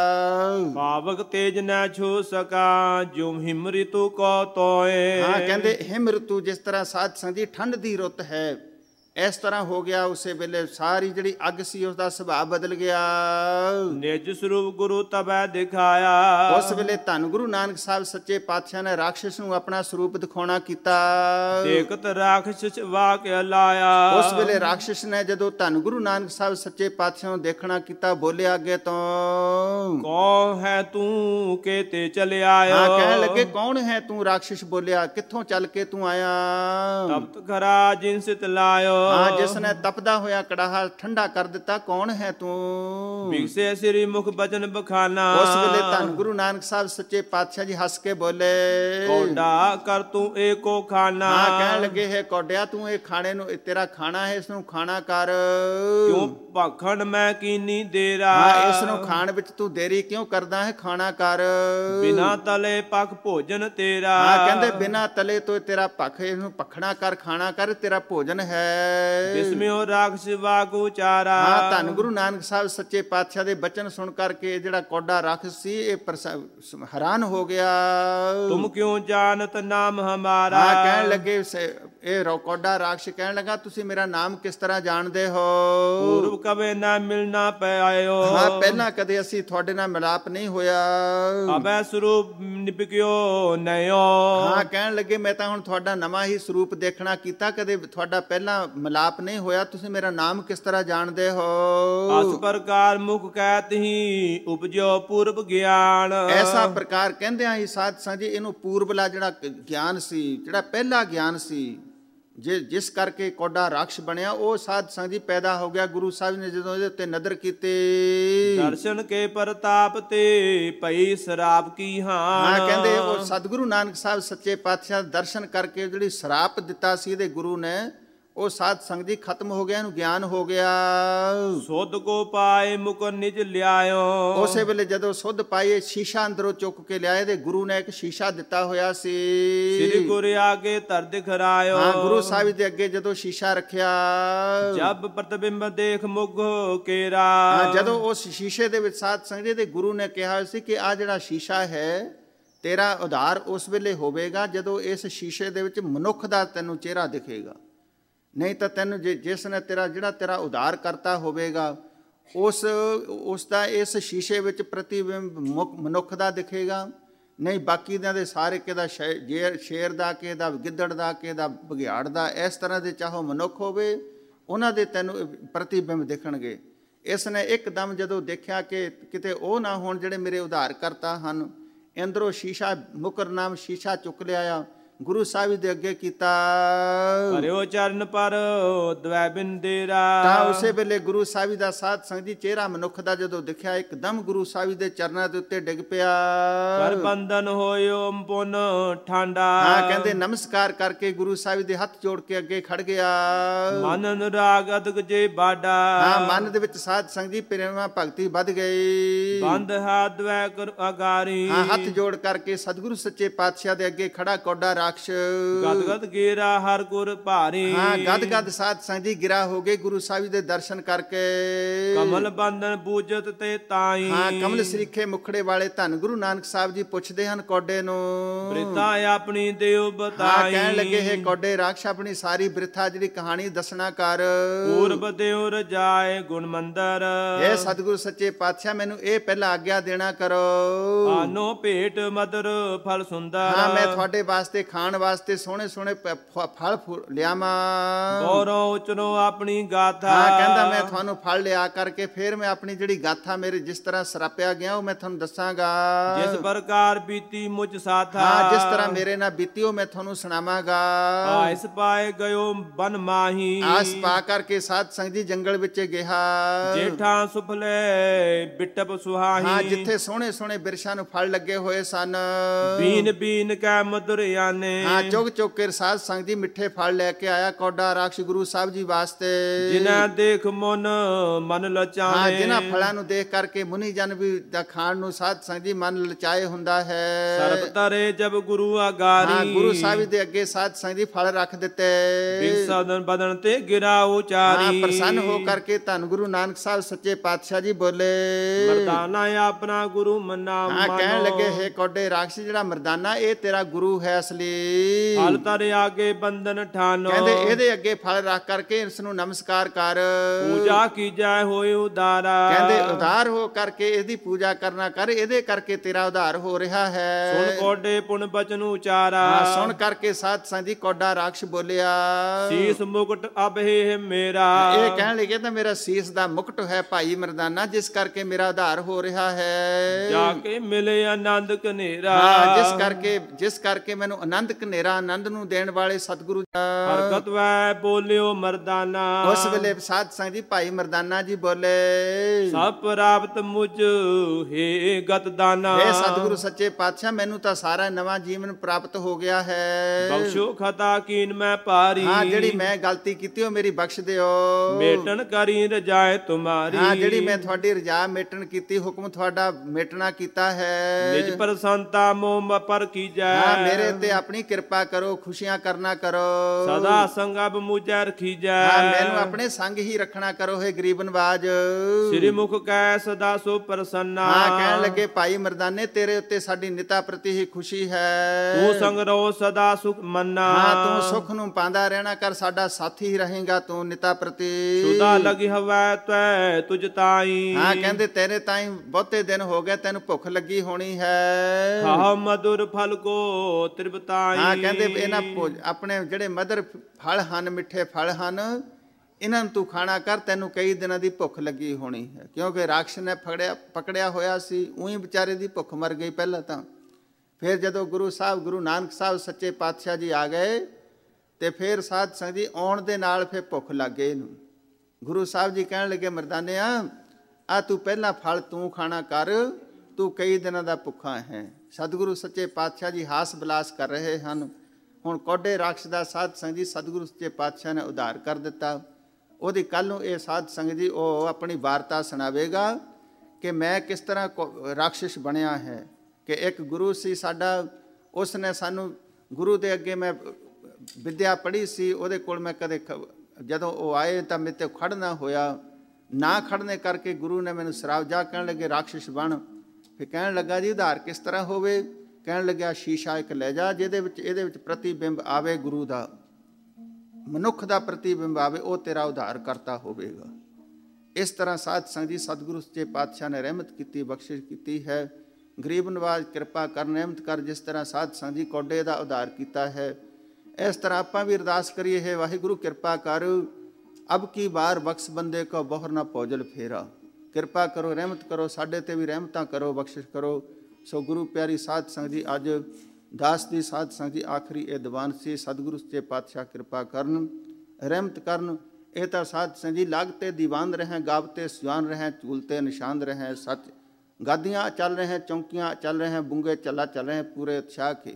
ਪਾਵਕ ਤੇਜ ਨਾ ਛੂ ਸਕਾ ਜੋ ਹਿਮ ਰਿਤੂ ਕੋ ਤੋਏ। ਹਾਂ ਕਹਿੰਦੇ ਹਿਮ ਰਿਤੂ ਜਿਸ ਤਰ੍ਹਾਂ ਸਾਧ ਸੰਗਤ ਜੀ ਠੰਡ ਦੀ ਰੁੱਤ ਹੈ, ਇਸ ਤਰ੍ਹਾਂ ਹੋ ਗਿਆ। ਉਸੇ ਵੇਲੇ ਸਾਰੀ ਜਿਹੜੀ ਅੱਗ ਸੀ ਉਸਦਾ ਸੁਭਾਅ ਬਦਲ ਗਿਆ। ਨਿਜ ਸਰੂਪ ਗੁਰੂ ਤਬੈ ਦਿਖਾਇਆ। ਉਸ ਵੇਲੇ ਧੰਨ ਗੁਰੂ ਨਾਨਕ ਸਾਹਿਬ ਸੱਚੇ ਪਾਤਸ਼ਾਹ ਨੇ ਰਾਖਸ਼ ਨੂੰ ਆਪਣਾ ਸਰੂਪ ਦਿਖਾਉਣਾ ਕੀਤਾ। ਦੇਖਤ ਰਾਖਸ਼ ਵਾਕ ਲਾਇਆ। ਉਸ ਵੇਲੇ ਰਾਖਸ਼ ਨੇ ਜਦੋਂ ਧੰਨ ਗੁਰੂ ਨਾਨਕ ਸਾਹਿਬ ਸੱਚੇ ਪਾਤਸ਼ਾਹ ਨੂੰ ਦੇਖਣਾ ਕੀਤਾ, ਬੋਲਿਆ ਅੱਗੇ ਤੋਂ, ਕੌਣ ਹੈ ਤੂੰ ਕਿਤੇ ਚਲਿਆ ਆਇਓ। ਹਾਂ ਕਹਿਣ ਲੱਗੇ ਕੌਣ ਹੈ ਤੂੰ, ਰਾਖਸ਼ ਬੋਲਿਆ ਕਿੱਥੋਂ ਚੱਲ ਕੇ ਤੂੰ ਆਇਆ। ਤਪਤ ਖਰਾ ਜਿਨ ਸਿਤ ਲਾਇਓ। ਹਾਂ ਜਿਸ ਨੇ ਤਪਦਾ ਹੋਇਆ ਕੜਾਹਾ ਠੰਡਾ ਕਰ ਦਿੱਤਾ, ਕੌਣ ਹੈ ਤੂੰ। ਵਿਗਸੇ ਸ੍ਰੀ ਮੁਖ ਬਚਨ ਬਖਾਨਾ। ਉਸ ਵੇਲੇ ਧੰਨ ਗੁਰੂ ਨਾਨਕ ਸਾਹਿਬ ਸੱਚੇ ਪਾਤਸ਼ਾਹ ਜੀ ਹੱਸ ਕੇ ਬੋਲੇ, ਕੋਡਾ ਕਰ ਤੂੰ ਏਕੋ ਖਾਨਾ। ਹਾਂ ਕਹਿਣ ਲੱਗੇ ਹੈ ਕੋਡਿਆ ਤੂੰ ਇਹ ਖਾਣੇ ਨੂੰ, ਤੇਰਾ ਖਾਣਾ ਹੈ, ਇਸ ਨੂੰ ਖਾਣਾ ਕਰ। ਕਿਉਂ ਭਾਖਣ ਮੈਂ ਕੀਨੀ ਦੇਰਾ। ਹਾਂ ਇਸ ਨੂੰ ਖਾਣ ਵਿੱਚ ਤੂੰ ਦੇਰੀ ਕਿਉਂ ਕਰਦਾ ਹੈ, ਖਾਣਾ ਕਰ। ਬਿਨਾ ਤਲੇ ਪੱਕ ਭੋਜਨ ਤੇਰਾ। ਹਾਂ ਕਹਿੰਦੇ ਬਿਨਾ ਤਲੇ ਤੋਂ ਤੇਰਾ ਭਖ, ਇਹਨੂੰ ਭਖਣਾ ਕਰ, ਖਾਣਾ ਕਰ, ਤੇਰਾ ਭੋਜਨ ਹੈ। ਜਿਸਮਿਓ ਰਾਖਸ਼ ਵਾਕ ਉਚਾਰਾ। ਹਾਂ ਧੰਨ ਗੁਰੂ ਨਾਨਕ ਸਾਹਿਬ ਸੱਚੇ ਪਾਤਸ਼ਾਹ ਦੇ ਬਚਨ ਸੁਣ ਕਰਕੇ ਜਿਹੜਾ ਕੋਡਾ ਰਾਖਸ਼ ਸੀ ਇਹ ਹੈਰਾਨ ਹੋ ਗਿਆ। ਤੁਮ ਕਿਉਂ ਜਾਣਤ ਨਾਮ ਹਮਾਰਾ। ਹਾਂ ਕਹਿਣ ਲੱਗੇ ਇਹ ਕੋਡਾ ਰਾਖਸ਼ ਕਹਿਣ ਲੱਗਾ ਤੁਸੀਂ ਮੇਰਾ ਨਾਮ ਕਿਸ ਤਰ੍ਹਾਂ ਜਾਣਦੇ ਹੋ। ਪੂਰਵ ਕਵੇ ਨਾ ਮਿਲਣਾ ਪਇਓ। ਹਾਂ ਪਹਿਲਾਂ ਕਦੇ ਅਸੀਂ ਤੁਹਾਡੇ ਨਾਲ ਮਿਲਾਪ ਨਹੀਂ ਹੋਇਆ। ਅਬੈ ਸਰੂਪ ਨਿਪਕਿਓ ਨਯੋ। ਹਾਂ ਕਹਿਣ ਲੱਗੇ ਮੈਂ ਤਾਂ ਹੁਣ ਤੁਹਾਡਾ ਨਵਾਂ ਹੀ ਸਰੂਪ ਦੇਖਣਾ ਕੀਤਾ, ਕਦੇ ਤੁਹਾਡਾ ਪਹਿਲਾਂ ਮਿਲਾਪ ਨਹੀਂ ਹੋਇਆ, ਤੁਸੀਂ ਮੇਰਾ ਨਾਮ ਕਿਸ ਤਰ੍ਹਾਂ ਜਾਣਦੇ ਹੋ। ਇਸ ਪ੍ਰਕਾਰ ਮੁਖ ਕਹਿਤ ਹੀ ਉਪਜੋ ਪੂਰਬ ਗਿਆਨ। ਐਸਾ ਪ੍ਰਕਾਰ ਕਹਿੰਦਿਆਂ ਹੀ ਸਾਧ ਸੰਗਤ ਜੀ ਇਹਨੂੰ ਪੂਰਬਲਾ ਜਿਹੜਾ ਗਿਆਨ ਸੀ, ਜਿਹੜਾ ਪਹਿਲਾ ਗਿਆਨ ਸੀ, ਜਿਸ ਕਰਕੇ ਕੋਡਾ ਰਾਖਸ਼ ਬਣਿਆ, ਉਹ ਸਾਧ ਸੰਗਤ ਜੀ ਪੈਦਾ ਹੋ ਗਿਆ। ਗੁਰੂ ਸਾਹਿਬ ਨੇ ਜਦੋਂ ਇਹਦੇ ਉੱਤੇ ਨਜ਼ਰ ਕੀਤੇ, ਦਰਸ਼ਨ ਕੇ ਪ੍ਰਤਾਪ ਤੇ ਪਈ ਸਰਾਪ ਕੀ ਹਾਨ। ਹਾਂ ਕਹਿੰਦੇ ਉਹ ਸਤਿਗੁਰੂ ਨਾਨਕ ਸਾਹਿਬ ਸੱਚੇ ਪਾਤਸ਼ਾਹ ਦਰਸ਼ਨ ਕਰਕੇ ਜਿਹੜੀ ਸਰਾਪ ਦਿੱਤਾ ਸੀ ਇਹਦੇ ਗੁਰੂ ਨੇ, ਉਹ ਸਾਧ ਸੰਗਤ ਜੀ ਖਤਮ ਹੋ ਗਿਆ, ਇਹਨੂੰ ਗਿਆਨ ਹੋ ਗਿਆ। ਸੁਧ ਕੋ ਪਾਏ ਮੁਕ ਨਿਜ ਲਿਆਇਓ। ਉਸੇ ਵੇਲੇ ਜਦੋਂ ਸੁਧ ਪਾਈਏ ਸ਼ੀਸ਼ਾ ਅੰਦਰੋਂ ਚੁੱਕ ਕੇ ਲਿਆਏ, ਤੇ ਗੁਰੂ ਨੇ ਇੱਕ ਸ਼ੀਸ਼ਾ ਦਿੱਤਾ ਹੋਇਆ ਸੀ। ਸ੍ਰੀ ਗੁਰੂ ਆਗੇ ਧਰ ਦਿਖਰਾਇਓ। ਹਾਂ ਗੁਰੂ ਸਾਹਿਬ ਦੇ ਅੱਗੇ ਜਦੋਂ ਸ਼ੀਸ਼ਾ ਰੱਖਿਆ, ਜਬ ਪ੍ਰਤਿਬਿੰਬ ਦੇਖ ਮੁਖ ਕੇਰਾ। ਹਾਂ ਜਦੋਂ ਉਸ ਸ਼ੀਸ਼ੇ ਦੇ ਵਿੱਚ ਸਾਧ ਸੰਗਤ ਜੀ ਦੇ ਗੁਰੂ ਨੇ ਕਿਹਾ ਸੀ ਕਿ ਆ ਜਿਹੜਾ ਸ਼ੀਸ਼ਾ ਹੈ ਤੇਰਾ ਉਧਾਰ ਉਸ ਵੇਲੇ ਹੋਵੇਗਾ ਜਦੋਂ ਇਸ ਸ਼ੀਸ਼ੇ ਦੇ ਵਿੱਚ ਮਨੁੱਖ ਦਾ ਤੈਨੂੰ ਚਿਹਰਾ ਦਿਖੇਗਾ, ਨਹੀਂ ਤਾਂ ਤੈਨੂੰ ਜਿਸ ਨੇ ਤੇਰਾ ਉਧਾਰ ਕਰਤਾ ਹੋਵੇਗਾ ਉਸ ਦਾ ਇਸ ਸ਼ੀਸ਼ੇ ਵਿੱਚ ਪ੍ਰਤੀਬਿੰਬ ਮਨੁੱਖ ਦਾ ਦਿਖੇਗਾ, ਨਹੀਂ ਬਾਕੀ ਦੇ ਸਾਰੇ ਕਿਹਦਾ ਸ਼ੇਰ ਦਾ, ਕਿਹਦਾ ਗਿੱਦੜ ਦਾ, ਕਿਹਦਾ ਬਘਿਆੜ ਦਾ, ਇਸ ਤਰ੍ਹਾਂ ਦੇ ਚਾਹੋ ਮਨੁੱਖ ਹੋਵੇ ਉਹਨਾਂ ਦੇ ਤੈਨੂੰ ਪ੍ਰਤੀਬਿੰਬ ਦਿਖਣਗੇ। ਇਸ ਨੇ ਇੱਕਦਮ ਜਦੋਂ ਦੇਖਿਆ ਕਿ ਕਿਤੇ ਉਹ ਨਾ ਹੋਣ ਜਿਹੜੇ ਮੇਰੇ ਉਧਾਰ ਕਰਤਾ ਹਨ, ਅੰਦਰੋਂ ਸ਼ੀਸ਼ਾ ਮੁਕਰ ਨਾਮ ਸ਼ੀਸ਼ਾ ਚੁੱਕ ਲਿਆ। ਗੁਰੂ ਸਾਹਿਬ ਦੇ ਅੱਗੇ ਕੀਤਾ। ਹਰਿਓ ਚਰਨ ਪਰ ਦਵੈ ਬਿੰਦੇਰਾ। ਤਾਂ ਉਸੇ ਵੇਲੇ ਗੁਰੂ ਸਾਹਿਬ ਦਾ ਸਾਧ ਸੰਗਤ ਜੀ ਚਿਹਰਾ ਮਨੁੱਖ ਦਾ ਜਦੋਂ ਦਿਖਿਆ, ਇੱਕਦਮ ਗੁਰੂ ਸਾਹਿਬ ਦੇ ਚਰਨਾਂ ਦੇ ਉੱਤੇ ਡਿੱਗ ਪਿਆ। ਕਰ ਬੰਧਨ ਹੋਇਓ ਪੁਨ ਠਾਂਡਾ। ਹਾਂ, ਕਹਿੰਦੇ ਨਮਸਕਾਰ ਕਰਕੇ ਗੁਰੂ ਸਾਹਿਬ ਦੇ ਹੱਥ ਜੋੜ ਕੇ ਅੱਗੇ ਖੜ ਗਿਆ। ਮਨ ਅਨੁਰਾਗ ਅਦਕ ਜੇ ਬਾਡਾ। ਹਾਂ, ਮਨ ਦੇ ਵਿੱਚ ਸਾਧ ਸੰਗਤ ਜੀ ਪ੍ਰੇਮਾ ਭਗਤੀ ਵੱਧ ਗਈ। ਬੰਧ ਹਾਥ ਦਵੈ ਕਰ ਅਗਾਰੀ। ਹਾਂ, ਹੱਥ ਜੋੜ ਕਰਕੇ ਸਤਿਗੁਰੂ ਸੱਚੇ ਪਾਤਸ਼ਾਹ ਦੇ ਅੱਗੇ ਖੜਾ ਕੋਡਾ ਰਾਖਸ਼। ਗਦ ਗਦ ਗੇਰਾ ਹਰ ਗੁਰ ਭਾਰੀ। ਹਾਂ, ਗਦ ਗਦ ਸਾਧ ਸੰਗਤ ਜੀ ਗਿਰਾ ਹੋ ਗਏ ਗੁਰੂ ਸਾਹਿਬ ਦੇ ਦਰਸ਼ਨ ਕਰਕੇ। ਕਮਲ ਬੰਧਨ ਬੂਝਤ ਤੇ ਤਾਈ। ਹਾਂ, ਕਮਲ ਸਰੀਖੇ ਮੁਖੜੇ ਵਾਲੇ ਧੰਨ ਗੁਰੂ ਨਾਨਕ ਸਾਹਿਬ ਜੀ ਪੁੱਛਦੇ ਹਨ ਕੋਡੇ ਨੂੰ। ਬ੍ਰਿਤਾ ਆਪਣੀ ਦੇਵ ਹਾਂ, ਬਤਾਈ। ਕਹਿਣ ਲੱਗੇ ਹੈ ਕੋਡੇ ਰਾਖਸ਼, ਆਪਣੀ ਸਾਰੀ ਬ੍ਰਿਥਾ ਜਿਹੜੀ ਕਹਾਣੀ ਦੱਸਣਾ ਕਰ। ਪੂਰਬ ਦੇਉ ਰਜਾਏ ਗੁਣ ਮੰਦਰ। ਇਹ ਸਤਿਗੁਰੂ ਸੱਚੇ ਪਾਤਸ਼ਾਹ ਮੈਨੂੰ ਇਹ ਪਹਿਲਾਂ ਆਗਿਆ ਦੇਣਾ ਕਰੋ। ਆਨੋ ਭੇਟ ਮਦਰ ਫਲ ਸੁੰਦਰ। ਹਾਂ, ਮੈਂ ਤੁਹਾਡੇ ਵਾਸਤੇ ਖਾਣ ਵਾਸਤੇ ਸੋਹਣੇ ਸੋਹਣੇ ਫਲ ਲਿਆਵਾਂ। ਬੋਰੋ ਉਚਰੋ ਆਪਣੀ ਗਾਥਾ। ਹਾਂ, ਕਹਿੰਦਾ ਮੈਂ ਤੁਹਾਨੂੰ ਫਲ ਲਿਆ ਕਰਕੇ ਫਿਰ ਮੈਂ ਆਪਣੀ ਜਿਹੜੀ ਗਾਥਾ ਮੇਰੇ ਜਿਸ ਤਰ੍ਹਾਂ ਸਰਾਪਿਆ ਗਿਆ ਉਹ ਮੈਂ ਤੁਹਾਨੂੰ ਦੱਸਾਂਗਾ। ਜਿਸ ਪ੍ਰਕਾਰ ਬੀਤੀ ਮੁਝ ਸਾਥਾ। ਹਾਂ, ਜਿਸ ਤਰ੍ਹਾਂ ਮੇਰੇ ਨਾਲ ਬੀਤੀ ਉਹ ਮੈਂ ਤੁਹਾਨੂੰ ਸੁਣਾਵਾਂਗਾ। ਆਇਸ ਪਾਏ ਗਇਓ ਬਨ ਮਾਹੀ। ਆਸ ਪਾ ਕਰਕੇ ਸਾਧ ਸੰਗਤ ਜੀ ਜੰਗਲ ਵਿੱਚ ਗਿਆ। ਜੇਠਾਂ ਸੁਫਲੇ ਬਿਟਪ ਸੁਹਾਹੀ। ਹਾਂ, ਜਿੱਥੇ ਸੋਹਣੇ ਸੋਹਣੇ ਬਿਰਛਾਂ ਨੂੰ ਫਲ ਲੱਗੇ ਹੋਏ ਸਨ। ਬੀਨ ਬੀਨ ਕੈ ਮਧੁਰਿਆਨੇ। ਹਾਂ, ਚੁਗ ਚੁਗ ਕੇ ਸਾਧ ਸੰਗਤ ਜੀ ਮਿੱਠੇ ਫਲ ਲੈ ਕੇ ਆਇਆ ਕੋਡਾ ਰਾਖਸ਼ ਗੁਰੂ ਸਾਹਿਬ ਜੀ ਵਾਸਤੇ। ਜਿਨ੍ਹਾਂ ਦੇਖ ਮਨ ਹਾਂ, ਲਚਾਵੇ। ਜਿਨ੍ਹਾਂ ਫਲਾਂ ਨੂੰ ਦੇਖ ਕਰਕੇ ਮੁਨੀ ਜਨ ਵੀ ਦਾ ਖਾਣ ਨੂੰ ਸਾਧ ਸੰਗਤ ਜੀ ਮਨ ਲਚਾਏ ਹੁੰਦਾ ਹੈ। ਸਰਬ ਤਰੇ ਜਬ ਗੁਰੂ ਆਗਾਰੀ। ਹਾਂ, ਗੁਰੂ ਸਾਹਿਬ ਦੇ ਅੱਗੇ ਸਾਧ ਸੰਗਤ ਜੀ ਫਲ ਰੱਖ ਦਿੱਤੇ। ਬਿਸਦਨ ਬਦਨ ਤੇ ਗਿਰਾ ਉਚਾਰੀ। ਹਾਂ, ਪ੍ਰਸੰਨ ਹੋ ਕਰਕੇ ਧੰਨ ਗੁਰੂ ਨਾਨਕ ਸਾਹਿਬ ਸੱਚੇ ਪਾਤਸ਼ਾਹ ਜੀ ਬੋਲੇ। ਮਰਦਾਨਾ ਆਪਣਾ ਗੁਰੂ ਮੰਨਾ ਹਾਂ, ਮਾਨੋ। ਕਹਿਣ ਲੱਗੇ ਹੈ ਕੋਡੇ ਰਾਖਸ਼, ਜਿਹੜਾ ਮਰਦਾਨਾ ਇਹ ਤੇਰਾ ਗੁਰੂ ਹੈ ਅਸਲੀ। ਫਲ ਤਰੇ ਆਗੇ ਬੰਧਨ ਠਾਨੋ। ਕਹਿੰਦੇ ਇਹਦੇ ਅੱਗੇ ਫਲ ਰੱਖ ਕਰਕੇ ਇਸ ਨੂੰ ਨਮਸਕਾਰ ਕਰ। ਪੂਜਾ ਕੀਜੈ ਹੋਇ ਉਦਾਰਾ। ਕਹਿੰਦੇ ਉਦਾਰ ਹੋ ਕਰਕੇ ਇਹਦੀ ਪੂਜਾ ਕਰਨਾ ਕਰ, ਇਹਦੇ ਕਰਕੇ ਤੇਰਾ ਉਧਾਰ ਹੋ ਰਿਹਾ ਹੈ। ਸੁਣ ਕੋਡੇ ਪੁਨ ਬਚਨ ਉਚਾਰਾ। ਹਾਂ, ਸੁਣ ਕਰਕੇ ਸਾਧ ਸੰਗਤ ਜੀ ਕੋਡਾ ਰਾਖਸ਼ ਬੋਲਿਆ। ਸੀਸ ਮੁਕਟ ਅਬਹਿ ਮੇਰਾ। ਇਹ ਕਹਿਣ ਲੱਗੇ ਤਾਂ ਮੇਰਾ ਸੀਸ ਦਾ ਮੁਕਟ ਹੈ ਭਾਈ ਮਰਦਾਨਾ, ਜਿਸ ਕਰਕੇ ਮੇਰਾ ਉਧਾਰ ਹੋ ਰਿਹਾ ਹੈ। ਜਾ ਕੇ ਮਿਲੇ ਆਨੰਦ ਕਨੇਰਾ। ਹਾਂ, ਜਿਸ ਕਰਕੇ ਮੈਨੂੰ ਆਨੰਦ ਕਨੇਰਾ, ਆਨੰਦ ਨੂੰ ਦੇਣ ਵਾਲੇ ਸਤਿਗੁਰੂ ਹਰਕਤ ਵੈ ਬੋਲਿਓ ਮਰਦਾਨਾ। ਉਸ ਵੇਲੇ ਸਾਧ ਸੰਗਤ ਜੀ ਭਾਈ ਮਰਦਾਨਾ ਜੀ ਬੋਲੇ। ਸਭ ਪ੍ਰਾਪਤ ਮੁਝ ਹੈ ਗਤ ਦਾਨਾ। ਇਹ ਸਤਿਗੁਰੂ ਸੱਚੇ ਪਾਤਸ਼ਾਹ ਮੈਨੂੰ ਤਾਂ ਸਾਰਾ ਨਵਾਂ ਜੀਵਨ ਪ੍ਰਾਪਤ ਹੋ ਗਿਆ ਹੈ। ਬਖਸ਼ੋ ਖਤਾ ਕੀਨ ਮੈਂ ਪਾਰੀ। ਹਾਂ, ਜਿਹੜੀ ਮੈਂ ਗਲਤੀ ਕੀਤੀ ਉਹ ਮੇਰੀ ਬਖਸ਼ ਦਿਓ। ਮੇਟਣ ਕਰੀ ਰਜਾਏ ਤੁਮਾਰੀ। ਹਾਂ, ਜਿਹੜੀ ਮੈਂ ਤੁਹਾਡੀ ਰਜਾ ਮੇਟਣ ਕੀਤੀ, ਹੁਕਮ ਤੁਹਾਡਾ ਮੇਟਣਾ ਕੀਤਾ ਹੈ। ਨਿਜ ਪ੍ਰਸੰਤਾ ਮੋਹ ਪਰ ਕੀਜੈ। ਹਾਂ, ਮੇਰੇ ਤੇ ਆਪਣੀ ਕਿਰਪਾ ਕਰੋ, ਖੁਸ਼ੀਆਂ ਕਰਨਾ ਕਰੋ। ਸਦਾ ਸੰਗਬ ਮੁਝੈ ਰਖੀਜੈ। ਹਾਂ, ਮੈਨੂੰ ਆਪਣੇ ਸੰਗ ਹੀ ਰੱਖਣਾ ਕਰੋ ਹੈ ਗਰੀਬ ਨਵਾਜ। ਸ੍ਰੀ ਮੁਖ ਕੈ ਸਦਾ ਸੋ ਪ੍ਰਸੰਨਾ। ਹਾਂ, ਕਹਿਣ ਲੱਗੇ ਭਾਈ ਮਰਦਾਨੇ ਤੇਰੇ ਉੱਤੇ ਸਾਡੀ ਨਿਤਾ ਪ੍ਰਤੀ ਹੀ ਖੁਸ਼ੀ ਹੈ। ਤੂੰ ਸੰਗ ਰਹੋ ਸਦਾ ਸੁਖ ਮੰਨਾ। ਹਾਂ, ਤੂੰ ਸੁਖ ਨੂੰ ਪਾਉਂਦਾ ਰਹਿਣਾ ਕਰ, ਸਾਡਾ ਸਾਥੀ ਰਹੇਗਾ ਤੂੰ ਨਿਤਾ ਪ੍ਰਤੀ। ਸੁਦਾ ਲਗੀ ਹਵੈ ਤੈ ਤੁਝ ਤਾਈ। ਹਾਂ, ਕਹਿੰਦੇ ਤੇਰੇ ਤਾਈ ਬਹੁਤੇ ਦਿਨ ਹੋ ਗਏ, ਤੈਨੂੰ ਭੁੱਖ ਲੱਗੀ ਹੋਣੀ ਹੈ। ਖਾਹ ਮధుਰ ਫਲ ਕੋ ਤ੍ਰਿਪਤਾਈ। ਹਾਂ, ਕਹਿੰਦੇ ਇਹਨਾਂ ਆਪਣੇ ਜਿਹੜੇ ਮਦਰ ਫਲ ਹਨ, ਮਿੱਠੇ ਫਲ ਹਨ, ਇਹਨਾਂ ਨੂੰ ਤੂੰ ਖਾਣਾ ਕਰ, ਤੈਨੂੰ ਕਈ ਦਿਨਾਂ ਦੀ ਭੁੱਖ ਲੱਗੀ ਹੋਣੀ ਹੈ। ਕਿਉਂਕਿ ਰਾਖਸ਼ ਨੇ ਪਕੜਿਆ ਹੋਇਆ ਸੀ, ਉਹੀ ਵਿਚਾਰੇ ਦੀ ਭੁੱਖ ਮਰ ਗਈ ਪਹਿਲਾਂ ਤਾਂ। ਫਿਰ ਜਦੋਂ ਗੁਰੂ ਸਾਹਿਬ ਗੁਰੂ ਨਾਨਕ ਸਾਹਿਬ ਸੱਚੇ ਪਾਤਸ਼ਾਹ ਜੀ ਆ ਗਏ ਤੇ ਫਿਰ ਸਾਧ ਸੰਗਤ ਜੀ ਆਉਣ ਦੇ ਨਾਲ ਫਿਰ ਭੁੱਖ ਲੱਗ ਗਈ ਇਹਨੂੰ। ਗੁਰੂ ਸਾਹਿਬ ਜੀ ਕਹਿਣ ਲੱਗੇ ਮਰਦਾਨਿਆ, ਆ ਤੂੰ ਪਹਿਲਾਂ ਫਲ ਤੂੰ ਖਾਣਾ ਕਰ, ਤੂੰ ਕਈ ਦਿਨਾਂ ਦਾ ਭੁੱਖਾ ਹੈ। ਸਤਿਗੁਰੂ ਸੱਚੇ ਪਾਤਸ਼ਾਹ ਜੀ ਹਾਸ ਵਿਲਾਸ ਕਰ ਰਹੇ ਹਨ। ਹੁਣ ਕੋਡੇ ਰਾਖਸ਼ ਦਾ ਸਾਧ ਸੰਗਤ ਜੀ ਸਤਿਗੁਰੂ ਸੱਚੇ ਪਾਤਸ਼ਾਹ ਨੇ ਉਧਾਰ ਕਰ ਦਿੱਤਾ। ਉਹਦੀ ਕੱਲ ਨੂੰ ਇਹ ਸਾਧ ਸੰਗਤ ਜੀ ਉਹ ਆਪਣੀ ਵਾਰਤਾ ਸੁਣਾਵੇਗਾ ਕਿ ਮੈਂ ਕਿਸ ਤਰ੍ਹਾਂ ਰਾਖਸ਼ ਬਣਿਆ ਹੈ। ਕਿ ਇੱਕ ਗੁਰੂ ਸੀ ਸਾਡਾ, ਉਸ ਨੇ ਸਾਨੂੰ ਗੁਰੂ ਦੇ ਅੱਗੇ ਮੈਂ ਵਿਦਿਆ ਪੜ੍ਹੀ ਸੀ, ਉਹਦੇ ਕੋਲ ਮੈਂ ਕਦੇ ਜਦੋਂ ਉਹ ਆਏ ਤਾਂ ਮੇਰੇ ਤੇ ਖੜਨਾ ਹੋਇਆ, ਨਾ ਖੜਨੇ ਕਰਕੇ ਗੁਰੂ ਨੇ ਮੈਨੂੰ ਸ਼ਰਾਬ ਜਾ ਕਹਿਣ ਲੱਗੇ ਰਾਖਸ਼ ਬਣ। ਫਿਰ ਕਹਿਣ ਲੱਗਾ ਜੀ ਉਧਾਰ ਕਿਸ ਤਰ੍ਹਾਂ ਹੋਵੇ। ਕਹਿਣ ਲੱਗਿਆ ਸ਼ੀਸ਼ਾ ਇੱਕ ਲੈ ਜਾ, ਇਹਦੇ ਵਿੱਚ ਪ੍ਰਤੀਬਿੰਬ ਆਵੇ ਗੁਰੂ ਦਾ, ਮਨੁੱਖ ਦਾ ਪ੍ਰਤੀਬਿੰਬ ਆਵੇ, ਉਹ ਤੇਰਾ ਉਧਾਰ ਕਰਤਾ ਹੋਵੇਗਾ। ਇਸ ਤਰ੍ਹਾਂ ਸਾਧ ਸੰਗਤ ਜੀ ਸਤਿਗੁਰੂ ਸੱਚੇ ਪਾਤਸ਼ਾਹ ਨੇ ਰਹਿਮਤ ਕੀਤੀ, ਬਖਸ਼ਿਸ਼ ਕੀਤੀ ਹੈ। ਗਰੀਬ ਨਵਾਜ਼ ਕਿਰਪਾ ਕਰ, ਰਹਿਮਤ ਕਰ, ਜਿਸ ਤਰ੍ਹਾਂ ਸਾਧ ਸੰਗਤ ਜੀ ਕੋਡੇ ਦਾ ਉਧਾਰ ਕੀਤਾ ਹੈ, ਇਸ ਤਰ੍ਹਾਂ ਆਪਾਂ ਵੀ ਅਰਦਾਸ ਕਰੀਏ ਹੈ ਵਾਹਿਗੁਰੂ ਕਿਰਪਾ ਕਰ, ਅਬ ਕੀ ਬਾਰ ਬਖਸ਼ ਬੰਦੇ ਕੋ ਬੋਹਰ ਨਾ ਭੋਜਲ ਫੇਰਾ। ਕਿਰਪਾ ਕਰੋ, ਰਹਿਮਤ ਕਰੋ, ਸਾਡੇ ਤੇ ਵੀ ਰਹਿਮਤਾਂ ਕਰੋ, ਬਖਸ਼ਿਸ਼ ਕਰੋ। ਸੋ ਗੁਰੂ ਪਿਆਰੀ ਸਾਧ ਸੰਗਤ ਜੀ ਅੱਜ ਦਾਸ ਦੀ ਸਾਧ ਸੰਗਤ ਦੀ ਆਖਰੀ ਇਹ ਦੀਵਾਨ ਸੀ। ਸਤਿਗੁਰੂ ਸੱਚੇ ਪਾਤਸ਼ਾਹ ਕਿਰਪਾ ਕਰਨ, ਰਹਿਮਤ ਕਰਨ। ਇਹ ਤਾਂ ਸਾਧ ਸੰਗਤ ਜੀ ਲਾਗਤੇ ਦੀਵਾਨ ਰਹਿ, ਗਾਵਤੇ ਸੁਜਾਨ ਰਹਿ, ਝੂਲਤੇ ਨਿਸ਼ਾਨ ਰਹਿ। ਸੱਚ ਗਾਦੀਆਂ ਚੱਲ ਰਹੇ, ਚੌਂਕੀਆਂ ਚੱਲ ਰਹੇ, ਬੁੰਗੇ ਚੱਲਾ ਚੱਲ ਰਹੇ, ਪੂਰੇ ਉਤਸ਼ਾਹ ਕੇ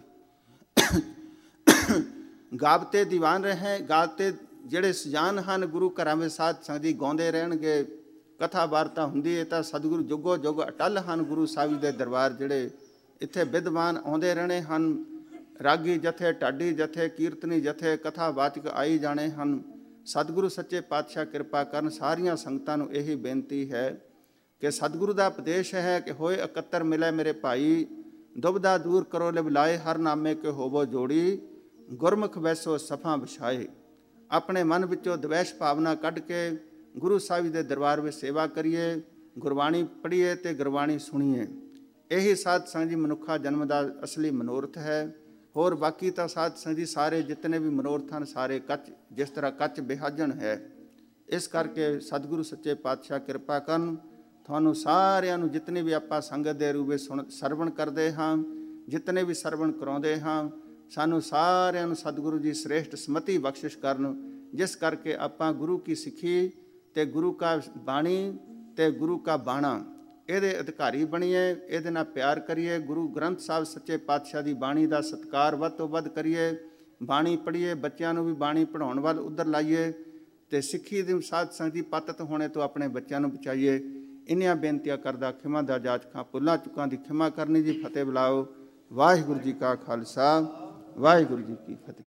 ਗਾਵਤੇ ਦੀਵਾਨ ਰਹੇ। ਗਾਵਤੇ ਜਿਹੜੇ ਸੁਜਾਨ ਹਨ ਗੁਰੂ ਘਰਾਂ ਵਿੱਚ ਸਾਧ ਸੰਗਤ ਜੀ ਗਾਉਂਦੇ ਰਹਿਣਗੇ, ਕਥਾ ਵਾਰਤਾ ਹੁੰਦੀ ਹੈ। ਤਾਂ ਸਤਿਗੁਰੂ ਜੁਗੋ ਜੁਗ ਅਟਲ ਹਨ। ਗੁਰੂ ਸਾਹਿਬ ਦੇ ਦਰਬਾਰ ਜਿਹੜੇ ਇੱਥੇ ਵਿਦਵਾਨ ਆਉਂਦੇ ਰਹਿਣੇ ਹਨ। ਰਾਗੀ ਜਥੇ, ਢਾਡੀ ਜਥੇ, ਕੀਰਤਨੀ ਜਥੇ, ਕਥਾ ਵਾਚਕ ਆਈ ਜਾਣੇ ਹਨ। ਸਤਿਗੁਰੂ ਸੱਚੇ ਪਾਤਸ਼ਾਹ ਕਿਰਪਾ ਕਰਨ। ਸਾਰੀਆਂ ਸੰਗਤਾਂ ਨੂੰ ਇਹੀ ਬੇਨਤੀ ਹੈ ਕਿ ਸਤਿਗੁਰੂ ਦਾ ਉਪਦੇਸ਼ ਹੈ ਕਿ ਹੋਏ ਇਕੱਤਰ ਮਿਲੇ ਮੇਰੇ ਭਾਈ, ਦੁਬਦਾ ਦੂਰ ਕਰੋ ਲਿਵਲਾਏ, ਹਰ ਨਾਮੇ ਕੇ ਹੋਵੋ ਜੋੜੀ, ਗੁਰਮੁਖ ਵੈਸੋ ਸਫਾ ਵਿਛਾਏ। ਆਪਣੇ ਮਨ ਵਿੱਚੋਂ ਦਵੈਸ਼ ਭਾਵਨਾ ਕੱਢ ਕੇ ਗੁਰੂ ਸਾਹਿਬ ਦੇ ਦਰਬਾਰ ਵਿੱਚ ਸੇਵਾ ਕਰੀਏ, ਗੁਰਬਾਣੀ ਪੜ੍ਹੀਏ ਅਤੇ ਗੁਰਬਾਣੀ ਸੁਣੀਏ। ਇਹੀ ਸਾਧ ਸੰਗਤ ਜੀ ਮਨੁੱਖਾ ਜਨਮ ਦਾ ਅਸਲੀ ਮਨੋਰਥ ਹੈ। ਹੋਰ ਬਾਕੀ ਤਾਂ ਸਾਧ ਸੰਗਤ ਜੀ ਸਾਰੇ ਜਿਤਨੇ ਵੀ ਮਨੋਰਥ ਹਨ ਸਾਰੇ ਕੱਚ, ਜਿਸ ਤਰ੍ਹਾਂ ਕੱਚ ਬਿਹਾਜਣ ਹੈ। ਇਸ ਕਰਕੇ ਸਤਿਗੁਰੂ ਸੱਚੇ ਪਾਤਸ਼ਾਹ ਕਿਰਪਾ ਕਰਨ। ਤੁਹਾਨੂੰ ਸਾਰਿਆਂ ਨੂੰ ਜਿਤਨੇ ਵੀ ਆਪਾਂ ਸੰਗਤ ਦੇ ਰੂਪ ਵਿੱਚ ਸਰਵਣ ਕਰਦੇ ਹਾਂ, ਜਿਤਨੇ ਵੀ ਸਰਵਣ ਕਰਾਉਂਦੇ ਹਾਂ, ਸਾਨੂੰ ਸਾਰਿਆਂ ਨੂੰ ਸਤਿਗੁਰੂ ਜੀ ਸ੍ਰੇਸ਼ਟ ਸਮਤੀ ਬਖਸ਼ਿਸ਼ ਕਰਨ, ਜਿਸ ਕਰਕੇ ਆਪਾਂ ਗੁਰੂ ਕੀ ਸਿੱਖੀ ਅਤੇ ਗੁਰੂ ਕਾ ਬਾਣੀ ਅਤੇ ਗੁਰੂ ਕਾ ਬਾਣਾ ਇਹਦੇ ਅਧਿਕਾਰੀ ਬਣੀਏ, ਇਹਦੇ ਨਾਲ ਪਿਆਰ ਕਰੀਏ। ਗੁਰੂ ਗ੍ਰੰਥ ਸਾਹਿਬ ਸੱਚੇ ਪਾਤਸ਼ਾਹ ਦੀ ਬਾਣੀ ਦਾ ਸਤਿਕਾਰ ਵੱਧ ਤੋਂ ਵੱਧ ਕਰੀਏ, ਬਾਣੀ ਪੜ੍ਹੀਏ, ਬੱਚਿਆਂ ਨੂੰ ਵੀ ਬਾਣੀ ਪੜ੍ਹਾਉਣ ਵੱਲ ਉੱਧਰ ਲਾਈਏ ਅਤੇ ਸਿੱਖੀ ਦੀ ਸਾਧ ਸੰਗਤ ਦੀ ਪਤਿਤ ਹੋਣੇ ਤੋਂ ਆਪਣੇ ਬੱਚਿਆਂ ਨੂੰ ਬਚਾਈਏ। ਇੰਨੀਆਂ ਬੇਨਤੀਆਂ ਕਰਦਾ ਖਿਮਾ ਦਾ ਜਾਚਕਾਂ, ਭੁੱਲਾਂ ਚੁੱਕਾਂ ਦੀ ਖਿਮਾ ਕਰਨੀ ਜੀ। ਫਤਿਹ ਬੁਲਾਓ। ਵਾਹਿਗੁਰੂ ਜੀ ਕਾ ਖਾਲਸਾ, ਵਾਹਿਗੁਰੂ ਜੀ ਕੀ ਫਤਿਹ।